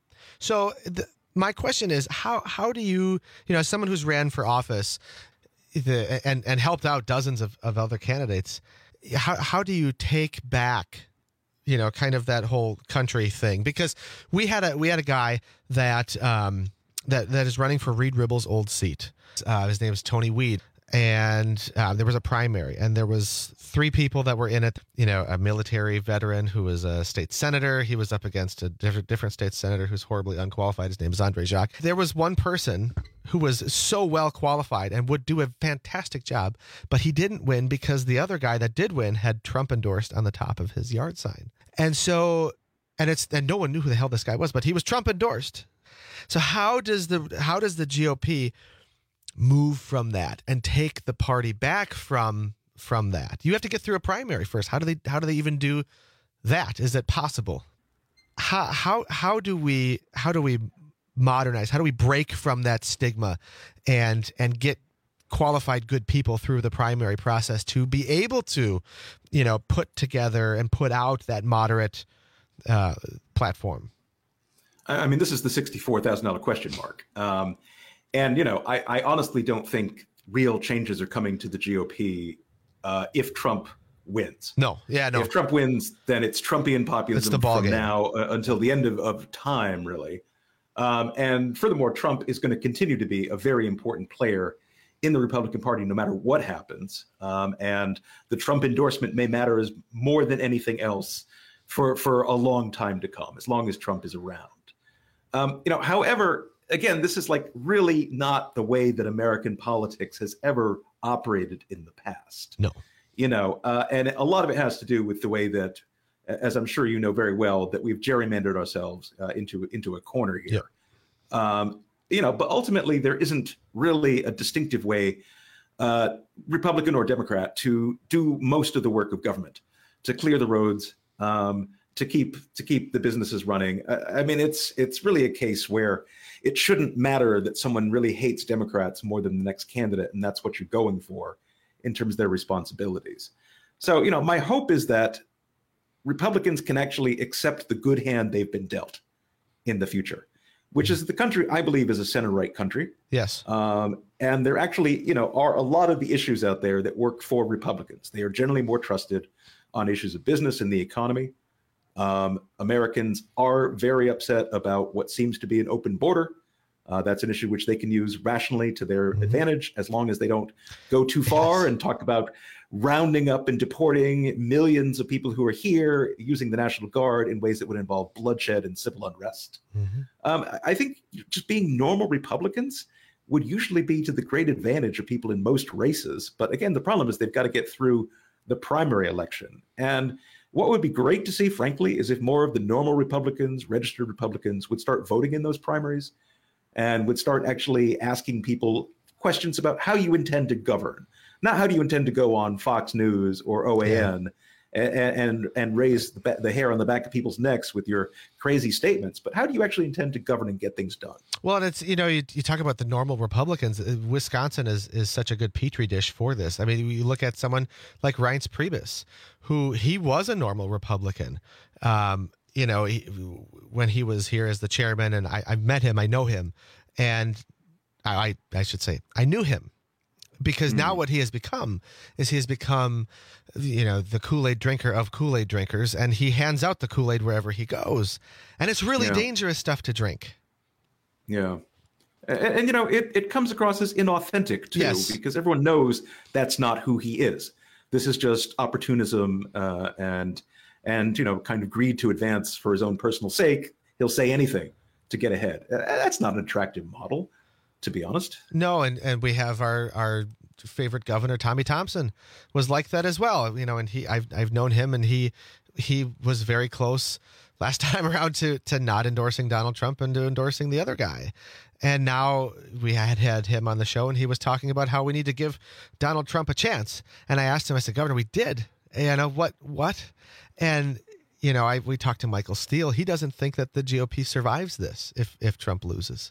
So the, my question is, how how do you, you know, as someone who's ran for office the, and, and helped out dozens of, of other candidates, how how do you take back, you know, kind of that whole country thing? Because we had a we had a guy that um, that that is running for Reed Ribble's old seat. Uh, his name is Tony Weed, and uh, there was a primary, and there was three people that were in it. You know, a military veteran who was a state senator. He was up against a different different state senator who's horribly unqualified. His name is Andre Jacques. There was one person who was so well qualified and would do a fantastic job, but he didn't win because the other guy that did win had Trump endorsed on the top of his yard sign. And so, and it's and no one knew who the hell this guy was, but he was Trump endorsed. So how does the how does the G O P move from that and take the party back from from that? You have to get through a primary first. How do they how do they even do that? Is it possible? How how how do we how do we modernize? How do we break from that stigma and and get qualified good people through the primary process to be able to, you know, put together and put out that moderate uh, platform? I mean, this is the sixty-four thousand dollars question mark. Um, and, you know, I, I honestly don't think real changes are coming to the G O P uh, if Trump wins. No. Yeah, no. If Trump wins, then it's Trumpian populism the ball from game. now uh, until the end of, of time, really. Um, and furthermore, Trump is going to continue to be a very important player in the Republican Party, no matter what happens. Um, and the Trump endorsement may matter as more than anything else for, for a long time to come, as long as Trump is around. Um, you know, however, again, this is like really not the way that American politics has ever operated in the past. No. You know, uh, and a lot of it has to do with the way that, as I'm sure you know very well, that we've gerrymandered ourselves uh, into into a corner here. Yeah. Um, you know, but ultimately there isn't really a distinctive way, uh, Republican or Democrat, to do most of the work of government, to clear the roads, um, to keep to keep the businesses running. I, I mean, it's it's really a case where it shouldn't matter that someone really hates Democrats more than the next candidate, and that's what you're going for in terms of their responsibilities. So, you know, my hope is that Republicans can actually accept the good hand they've been dealt in the future, which is the country I believe is a center-right country. Yes. Um, and there actually, you know, are a lot of the issues out there that work for Republicans. They are generally more trusted on issues of business and the economy. Um, Americans are very upset about what seems to be an open border. Uh, that's an issue which they can use rationally to their mm-hmm. advantage, as long as they don't go too far yes. and talk about rounding up and deporting millions of people who are here using the National Guard in ways that would involve bloodshed and civil unrest. Mm-hmm. Um, I think just being normal Republicans would usually be to the great advantage of people in most races. But again, the problem is they've got to get through the primary election. And what would be great to see, frankly, is if more of the normal Republicans, registered Republicans, would start voting in those primaries and would start actually asking people questions about how you intend to govern. Not how do you intend to go on Fox News or O A N yeah. and, and and raise the, the hair on the back of people's necks with your crazy statements, but how do you actually intend to govern and get things done? Well, and it's, you know, you, you talk about the normal Republicans. Wisconsin is is such a good petri dish for this. I mean, you look at someone like Reince Priebus, who he was a normal Republican. Um, you know, he, when he was here as the chairman, and I, I met him, I know him, and I I should say I knew him. Because mm. now what he has become is he has become, you know, the Kool-Aid drinker of Kool-Aid drinkers, and he hands out the Kool-Aid wherever he goes. And it's really yeah. dangerous stuff to drink. Yeah. And, and you know, it, it comes across as inauthentic, too, yes. because everyone knows that's not who he is. This is just opportunism uh, and, and, you know, kind of greed to advance for his own personal sake. He'll say anything to get ahead. That's not an attractive model, to be honest. No, and, and we have our, our favorite governor, Tommy Thompson, was like that as well. You know, and he I've I've known him, and he he was very close last time around to to not endorsing Donald Trump and to endorsing the other guy. And now we had had him on the show, and he was talking about how we need to give Donald Trump a chance. And I asked him, I said, Governor, we did. You know, what what? And you know, I we talked to Michael Steele. He doesn't think that the G O P survives this if if Trump loses.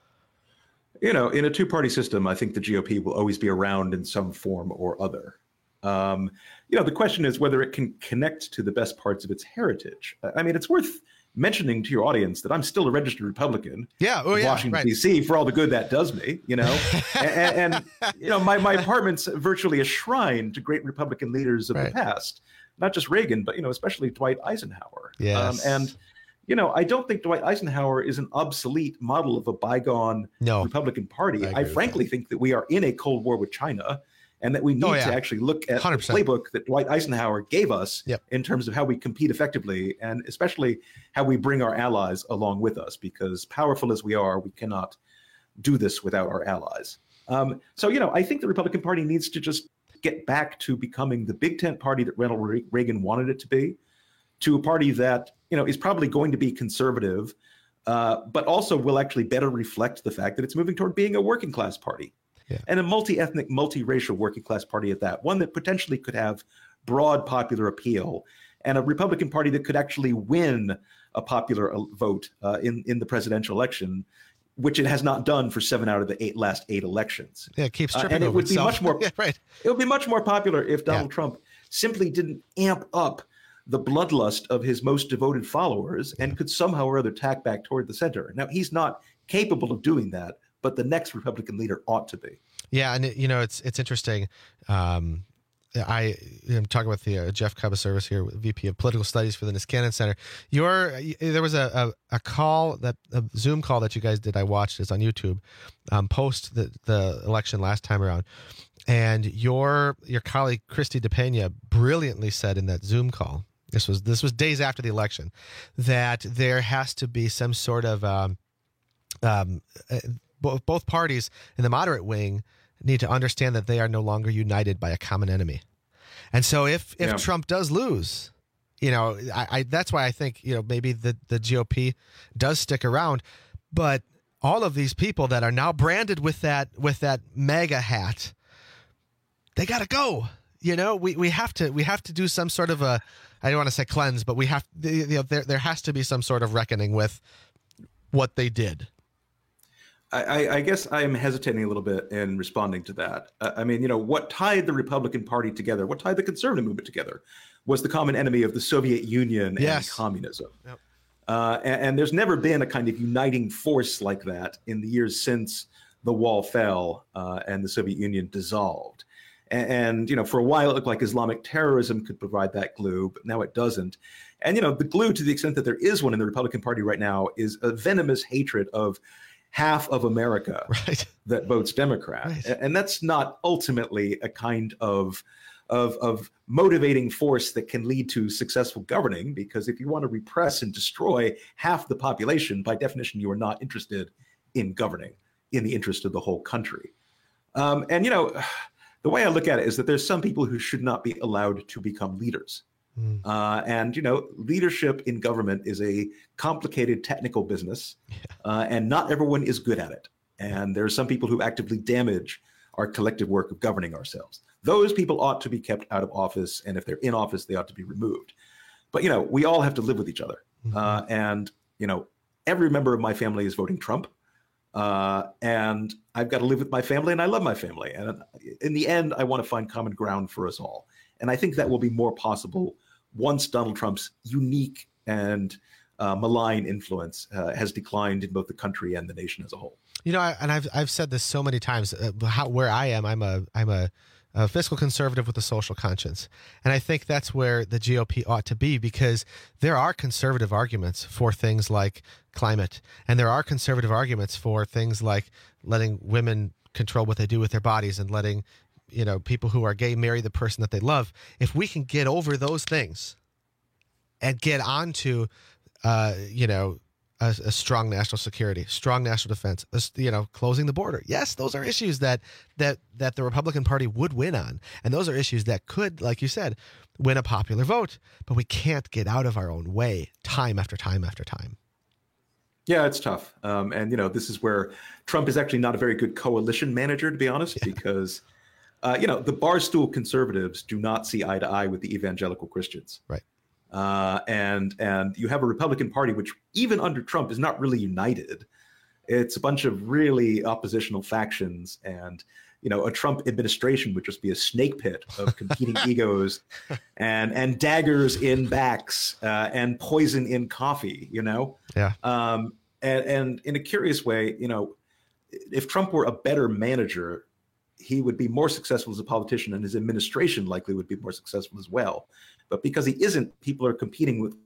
You know, in a two-party system, I think the G O P will always be around in some form or other. Um, you know, the question is whether it can connect to the best parts of its heritage. I mean, it's worth mentioning to your audience that I'm still a registered Republican. Yeah, oh, in yeah, Washington, right. D C, for all the good that does me, you know. and, and, you know, my, my apartment's virtually a shrine to great Republican leaders of right. the past. Not just Reagan, but, you know, especially Dwight Eisenhower. Yes. Um, and You know, I don't think Dwight Eisenhower is an obsolete model of a bygone no, Republican Party. I, I frankly that. think that we are in a Cold War with China, and that we need oh, yeah. to actually look at one hundred percent. The playbook that Dwight Eisenhower gave us yep. in terms of how we compete effectively, and especially how we bring our allies along with us, because powerful as we are, we cannot do this without our allies. Um, so, you know, I think the Republican Party needs to just get back to becoming the big tent party that Ronald Reagan wanted it to be, to a party that, you know, is probably going to be conservative, uh, but also will actually better reflect the fact that it's moving toward being a working class party yeah. and a multi-ethnic, multi-racial working class party at that, one that potentially could have broad popular appeal, and a Republican Party that could actually win a popular vote uh, in, in the presidential election, which it has not done for seven out of the eight last eight elections. Yeah, it keeps tripping uh, and it over would itself. be much more, yeah, right. It would be much more popular if Donald yeah. Trump simply didn't amp up the bloodlust of his most devoted followers and could somehow or other tack back toward the center. Now, he's not capable of doing that, but the next Republican leader ought to be. Yeah, and it, you know, it's it's interesting. Um, I am talking with the uh, Jeff Cubaservice here, V P of Political Studies for the Niskanen Center. Your there was a, a a call that a Zoom call that you guys did. I watched. It's on YouTube. Um, post the the election last time around, and your your colleague Christy DePena brilliantly said in that Zoom call. This was this was days after the election, that there has to be some sort of um, um, uh, both both parties in the moderate wing need to understand that they are no longer united by a common enemy, and so if if yeah. Trump does lose, you know, I, I that's why I think you know maybe the the G O P does stick around, but all of these people that are now branded with that with that MAGA hat, they got to go. You know, we, we have to we have to do some sort of a, I don't want to say cleanse, but we have, you know, there there has to be some sort of reckoning with what they did. I, I guess I'm hesitating a little bit in responding to that. I mean, you know, what tied the Republican Party together, what tied the conservative movement together, was the common enemy of the Soviet Union Yes. and communism. Yep. Uh, and, and there's never been a kind of uniting force like that in the years since the wall fell uh, and the Soviet Union dissolved. And, and, you know, for a while it looked like Islamic terrorism could provide that glue, but now it doesn't. And, you know, the glue, to the extent that there is one in the Republican Party right now, is a venomous hatred of half of America right. that votes Democrat. Right. And that's not ultimately a kind of Of, of motivating force that can lead to successful governing, because if you want to repress and destroy half the population, by definition, you are not interested in governing in the interest of the whole country. Um, and, you know, the way I look at it is that there's some people who should not be allowed to become leaders. Mm. Uh, and, you know, leadership in government is a complicated technical business, yeah. uh, and not everyone is good at it. And there are some people who actively damage our collective work of governing ourselves. Those people ought to be kept out of office, and if they're in office, they ought to be removed. But, you know, we all have to live with each other. Mm-hmm. Uh, and, you know, every member of my family is voting Trump. Uh, and I've got to live with my family, and I love my family. And in the end, I want to find common ground for us all. And I think that will be more possible once Donald Trump's unique and uh, malign influence uh, has declined in both the country and the nation as a whole. You know, I, and I've I've said this so many times. Uh, how, where I am, I'm a I'm a, a fiscal conservative with a social conscience, and I think that's where the G O P ought to be, because there are conservative arguments for things like climate, and there are conservative arguments for things like letting women control what they do with their bodies and letting, you know, people who are gay marry the person that they love. If we can get over those things and get onto, uh, you know. A, a strong national security, strong national defense, a, you know, closing the border. Yes, those are issues that that that the Republican Party would win on, and those are issues that could, like you said, win a popular vote. But we can't get out of our own way time after time after time. Yeah, it's tough, um, and you know, this is where Trump is actually not a very good coalition manager, to be honest, yeah. because uh, you know, the barstool conservatives do not see eye to eye with the evangelical Christians. Right. Uh, and and you have a Republican Party which, even under Trump, is not really united. It's a bunch of really oppositional factions, and you know, a Trump administration would just be a snake pit of competing egos, and and daggers in backs, uh, and poison in coffee. You know, yeah. Um, and and in a curious way, you know, if Trump were a better manager, he would be more successful as a politician, and his administration likely would be more successful as well. But because he isn't, people are competing with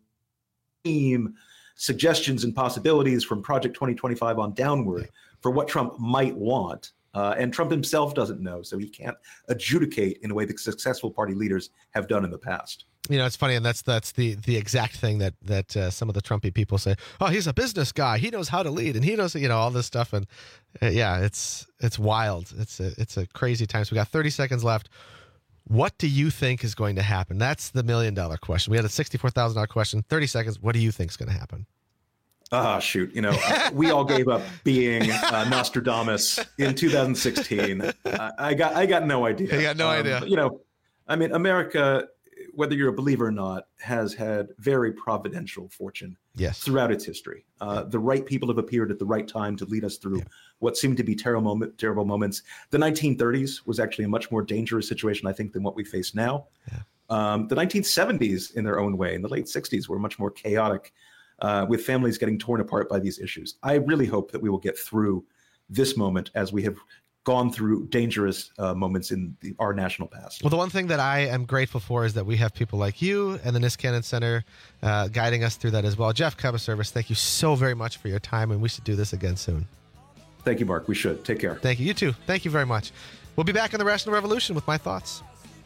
team suggestions and possibilities from Project twenty twenty-five on downward for what Trump might want. Uh, and Trump himself doesn't know, so he can't adjudicate in a way that successful party leaders have done in the past. You know, it's funny, and that's that's the the exact thing that that uh, some of the Trumpy people say. Oh, he's a business guy. He knows how to lead, and he knows, you know, all this stuff. And uh, yeah, it's it's wild. It's a it's a crazy time. So we got thirty seconds left. What do you think is going to happen? That's the million dollar question. We had a sixty-four thousand dollars question. thirty seconds. What do you think is going to happen? Ah, oh, shoot. You know, we all gave up being uh, Nostradamus in two thousand sixteen. Uh, I got I got no idea. You got no um, idea. You know, I mean, America, whether you're a believer or not, has had very providential fortune yes. throughout its history. Uh, the right people have appeared at the right time to lead us through yeah. what seemed to be terrible, moment, terrible moments. The nineteen thirties was actually a much more dangerous situation, I think, than what we face now. Yeah. Um, the nineteen seventies, in their own way, in the late sixties, were much more chaotic, uh, with families getting torn apart by these issues. I really hope that we will get through this moment as we have gone through dangerous uh, moments in the, our national past. Well, the one thing that I am grateful for is that we have people like you and the Niskanen Center uh, guiding us through that as well. Jeff Cabaservis, thank you so very much for your time, and we should do this again soon. Thank you, Mark. We should. Take care. Thank you. You too. Thank you very much. We'll be back on the Rational Revolution with my thoughts.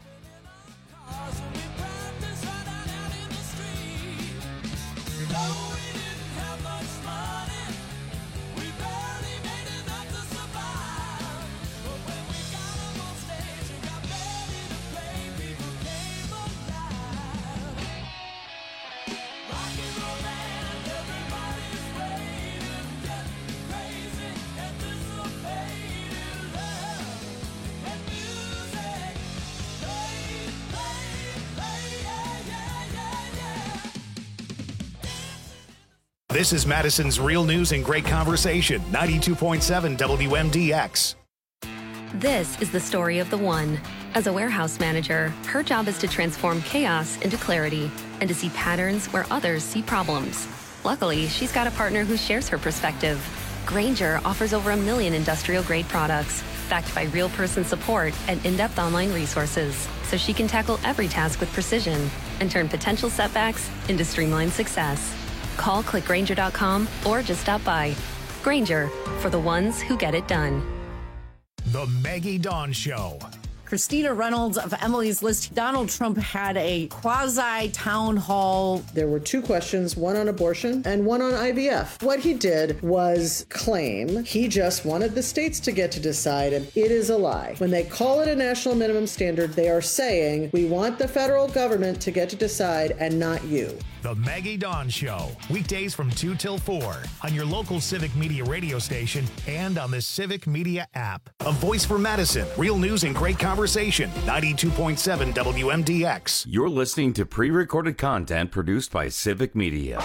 This is Madison's Real News and Great Conversation, ninety-two point seven W M D X. This is the story of the one. As a warehouse manager, her job is to transform chaos into clarity and to see patterns where others see problems. Luckily, she's got a partner who shares her perspective. Grainger offers over a million industrial-grade products, backed by real-person support and in-depth online resources, so she can tackle every task with precision and turn potential setbacks into streamlined success. Call click grainger dot com or just stop by. Grainger, for the ones who get it done. The Maggie Dawn Show. Christina Reynolds of Emily's List. Donald Trump had a quasi town hall. There were two questions, one on abortion and one on I V F. What he did was claim he just wanted the states to get to decide, and it is a lie. When they call it a national minimum standard, they are saying we want the federal government to get to decide and not you. The Maggie Dawn Show, weekdays from two till four on your local Civic Media radio station and on the Civic Media app. A voice for Madison, real news and great conversation. ninety-two point seven W M D X. You're listening to pre-recorded content produced by Civic Media.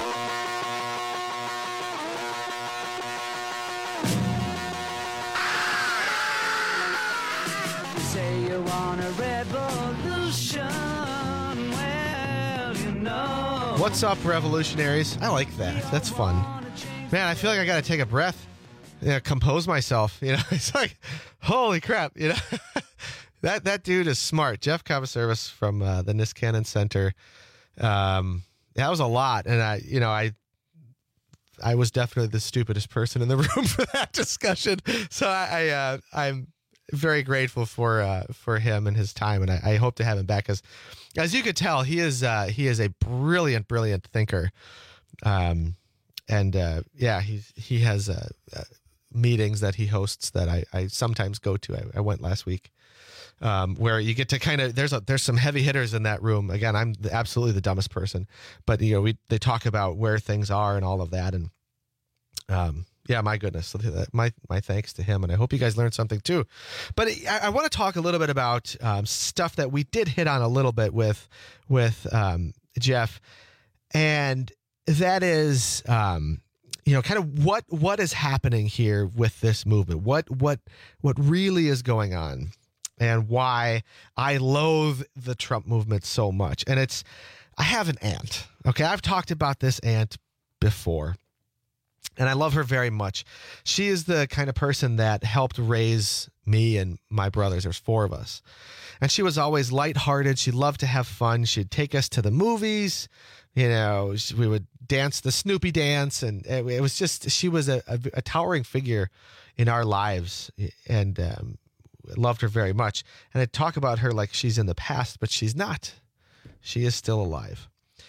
Say you want a revolution, well, you know. What's up, revolutionaries? I like that. That's fun. Man, I feel like I got to take a breath, you know, compose myself. You know, it's like, holy crap, you know. that that dude is smart. Jeff Cavaservis from uh, the Niskanen Center. Um, that was a lot, and I, you know, I, I was definitely the stupidest person in the room for that discussion. So I, I uh, I'm very grateful for uh, for him and his time, and I, I hope to have him back. As as you could tell, he is uh, he is a brilliant, brilliant thinker. Um, and uh, yeah, he he has uh, uh, meetings that he hosts that I, I sometimes go to. I, I went last week, um, where you get to kind of there's a there's some heavy hitters in that room. Again, I'm the, absolutely the dumbest person, but you know we they talk about where things are and all of that, and um. Yeah, my goodness. My my thanks to him, and I hope you guys learned something too. But I, I want to talk a little bit about um, stuff that we did hit on a little bit with with um, Jeff, and that is, um, you know, kind of what what is happening here with this movement. What what what really is going on, and why I loathe the Trump movement so much. And it's, I have an aunt. Okay, I've talked about this aunt before. And I love her very much. She is the kind of person that helped raise me and my brothers. There's four of us. And she was always lighthearted. She loved to have fun. She'd take us to the movies. You know, we would dance the Snoopy dance. And it was just, she was a, a, a towering figure in our lives. And um, loved her very much. And I talk about her like she's in the past, but she's not. She is still alive.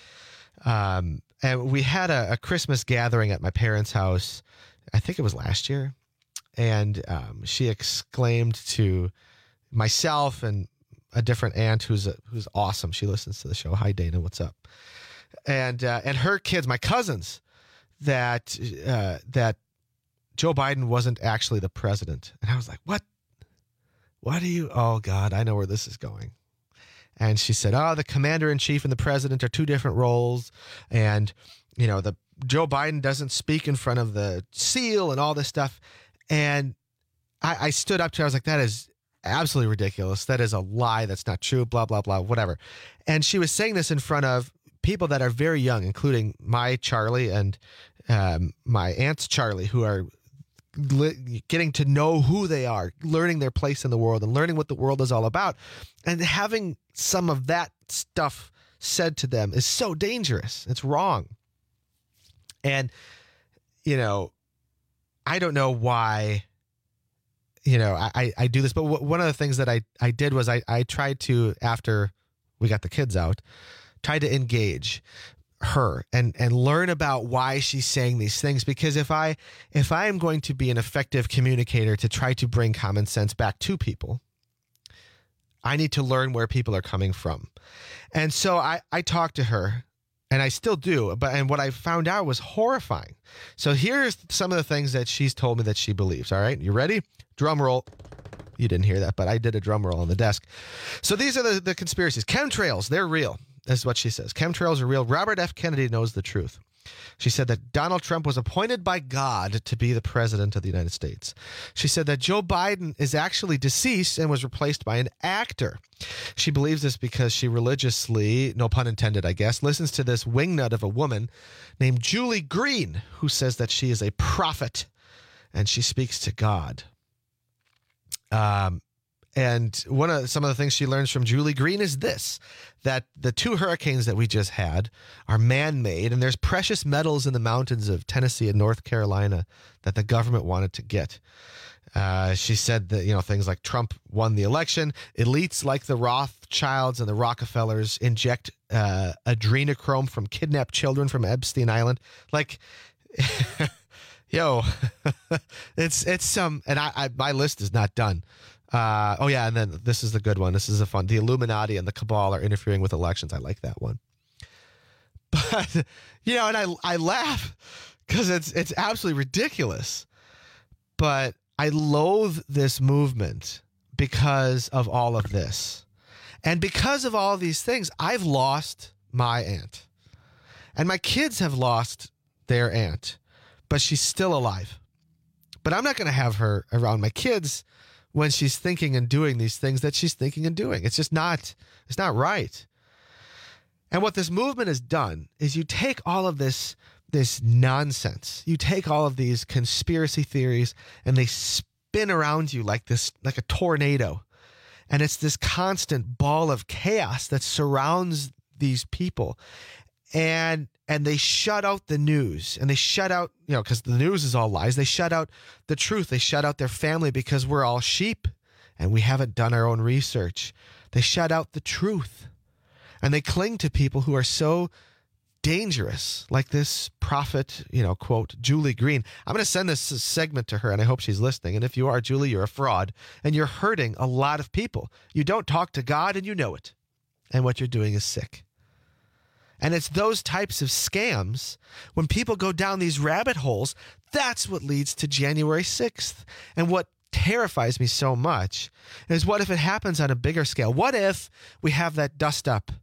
Um, And we had a, a Christmas gathering at my parents' house. I think it was last year. And um, she exclaimed to myself and a different aunt who's a, who's awesome. She listens to the show. Hi, Dana. What's up? And uh, and her kids, my cousins, that uh, that Joe Biden wasn't actually the president. And I was like, what? What do you? Oh, God, I know where this is going. And she said, oh, the commander-in-chief and the president are two different roles. And, you know, the Joe Biden doesn't speak in front of the seal and all this stuff. And I, I stood up to her. I was like, that is absolutely ridiculous. That is a lie. That's not true, blah, blah, blah, whatever. And she was saying this in front of people that are very young, including my Charlie and um, my aunt's Charlie, who are getting to know who they are, learning their place in the world and learning what the world is all about. And having some of that stuff said to them is so dangerous. It's wrong. And, you know, I don't know why, you know, I, I do this, but w- one of the things that I, I did was I, I tried to, after we got the kids out, tried to engage her and and learn about why she's saying these things, because if I if I am going to be an effective communicator to try to bring common sense back to people, I need to learn where people are coming from. And so I I talked to her, and I still do, but and what I found out was horrifying. So here's some of the things that she's told me that she believes. All right, you ready? Drum roll. You didn't hear that, but I did a drum roll on the desk. So these are the, the conspiracies. Chemtrails, they're real. That's what she says. Chemtrails are real. Robert F. Kennedy knows the truth. She said that Donald Trump was appointed by God to be the president of the United States. She said that Joe Biden is actually deceased and was replaced by an actor. She believes this because she religiously, no pun intended, I guess, listens to this wingnut of a woman named Julie Green, who says that she is a prophet and she speaks to God. Um, and one of some of the things she learns from Julie Green is this, that the two hurricanes that we just had are man-made, and there's precious metals in the mountains of Tennessee and North Carolina that the government wanted to get. Uh, she said that, you know, things like Trump won the election. Elites like the Rothschilds and the Rockefellers inject uh, adrenochrome from kidnapped children from Epstein Island. Like, yo, it's it's some, and I, I my list is not done. Uh, oh, yeah, and then this is the good one. This is a fun. The Illuminati and the cabal are interfering with elections. I like that one. But, you know, and I I laugh because it's it's absolutely ridiculous. But I loathe this movement because of all of this. And because of all of these things, I've lost my aunt. And my kids have lost their aunt. But she's still alive. But I'm not going to have her around my kids when she's thinking and doing these things that she's thinking and doing. It's just not, it's not right. And what this movement has done is you take all of this, this nonsense, you take all of these conspiracy theories and they spin around you like this, like a tornado. And it's this constant ball of chaos that surrounds these people. And and they shut out the news, and they shut out, you know, because the news is all lies. They shut out the truth. They shut out their family because we're all sheep and we haven't done our own research. They shut out the truth, and they cling to people who are so dangerous, like this prophet, you know, quote, Julie Green. I'm going to send this segment to her, and I hope she's listening. And if you are, Julie, you're a fraud, and you're hurting a lot of people. You don't talk to God, and you know it. And what you're doing is sick. And it's those types of scams, when people go down these rabbit holes, that's what leads to January sixth. And what terrifies me so much is, what if it happens on a bigger scale? What if we have that dust up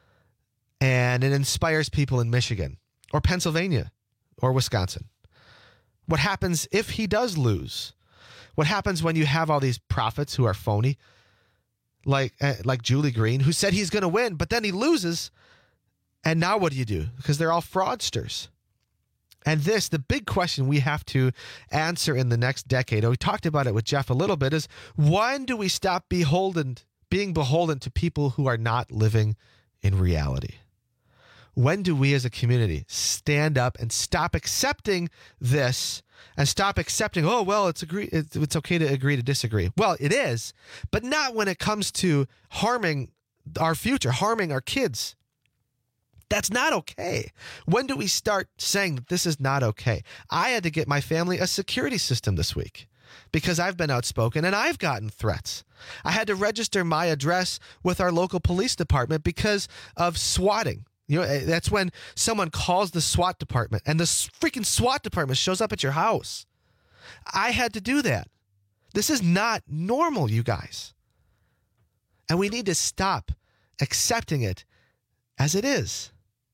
and it inspires people in Michigan or Pennsylvania or Wisconsin? What happens if he does lose? What happens when you have all these prophets who are phony, like, uh, like Julie Green, who said he's going to win, but then he loses? And now what do you do? Because they're all fraudsters. And this, the big question we have to answer in the next decade, and we talked about it with Jeff a little bit, is when do we stop beholden, being beholden to people who are not living in reality? When do we as a community stand up and stop accepting this and stop accepting, oh, well, it's agree, it's, it's okay to agree to disagree? Well, it is, but not when it comes to harming our future, harming our kids. That's not okay. When do we start saying that this is not okay? I had to get my family a security system this week because I've been outspoken and I've gotten threats. I had to register my address with our local police department because of swatting. You know, that's when someone calls the SWAT department and the freaking SWAT department shows up at your house. I had to do that. This is not normal, you guys. And we need to stop accepting it as it is.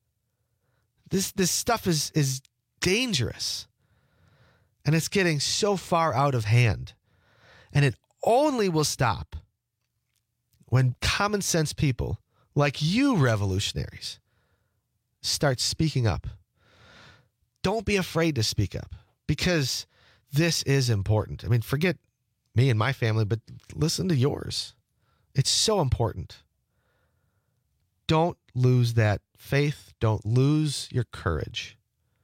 This this stuff is is dangerous. And it's getting so far out of hand. And it only will stop when common sense people like you revolutionaries start speaking up. Don't be afraid to speak up, because this is important. I mean, forget me and my family, but listen to yours. It's so important. Don't lose that faith. Don't lose your courage.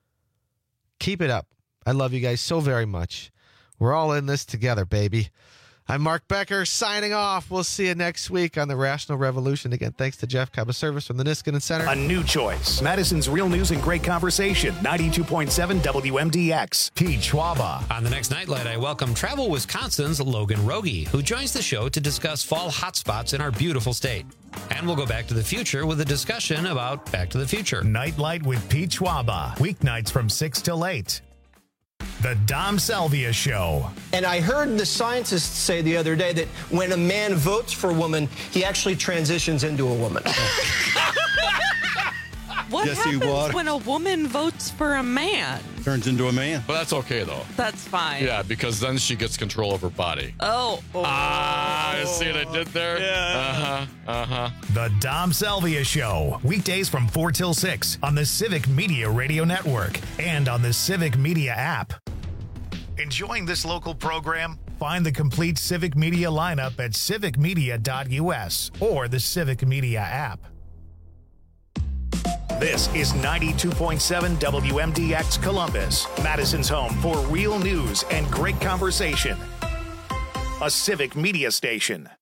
Keep it up. I love you guys so very much. We're all in this together, baby. I'm Mark Becker signing off. We'll see you next week on the Rational Revolution. Again, thanks to Jeff Cabot-Service from the Niskanen Center. A new choice. Madison's Real News and Great Conversation. ninety-two point seven W M D X. Pete Schwaba. On the next Nightlight, I welcome Travel Wisconsin's Logan Rogie, who joins the show to discuss fall hotspots in our beautiful state. And we'll go back to the future with a discussion about Back to the Future. Nightlight with Pete Schwaba. Weeknights from six till eight. The Dom Salvia Show. And I heard the scientists say the other day that when a man votes for a woman, he actually transitions into a woman. What Jesse happens Watt when a woman votes for a man? turns into a man. But that's okay, though. That's fine. Yeah, because then she gets control of her body. Oh. oh. Ah, you see what I did there? Yeah. Uh-huh, uh-huh. The Dom Salvia Show, weekdays from four till six on the Civic Media Radio Network and on the Civic Media app. Enjoying this local program? Find the complete Civic Media lineup at civic media dot u s or the Civic Media app. This is ninety-two point seven W M D X Columbus, Madison's home for real news and great conversation. A Civic Media station.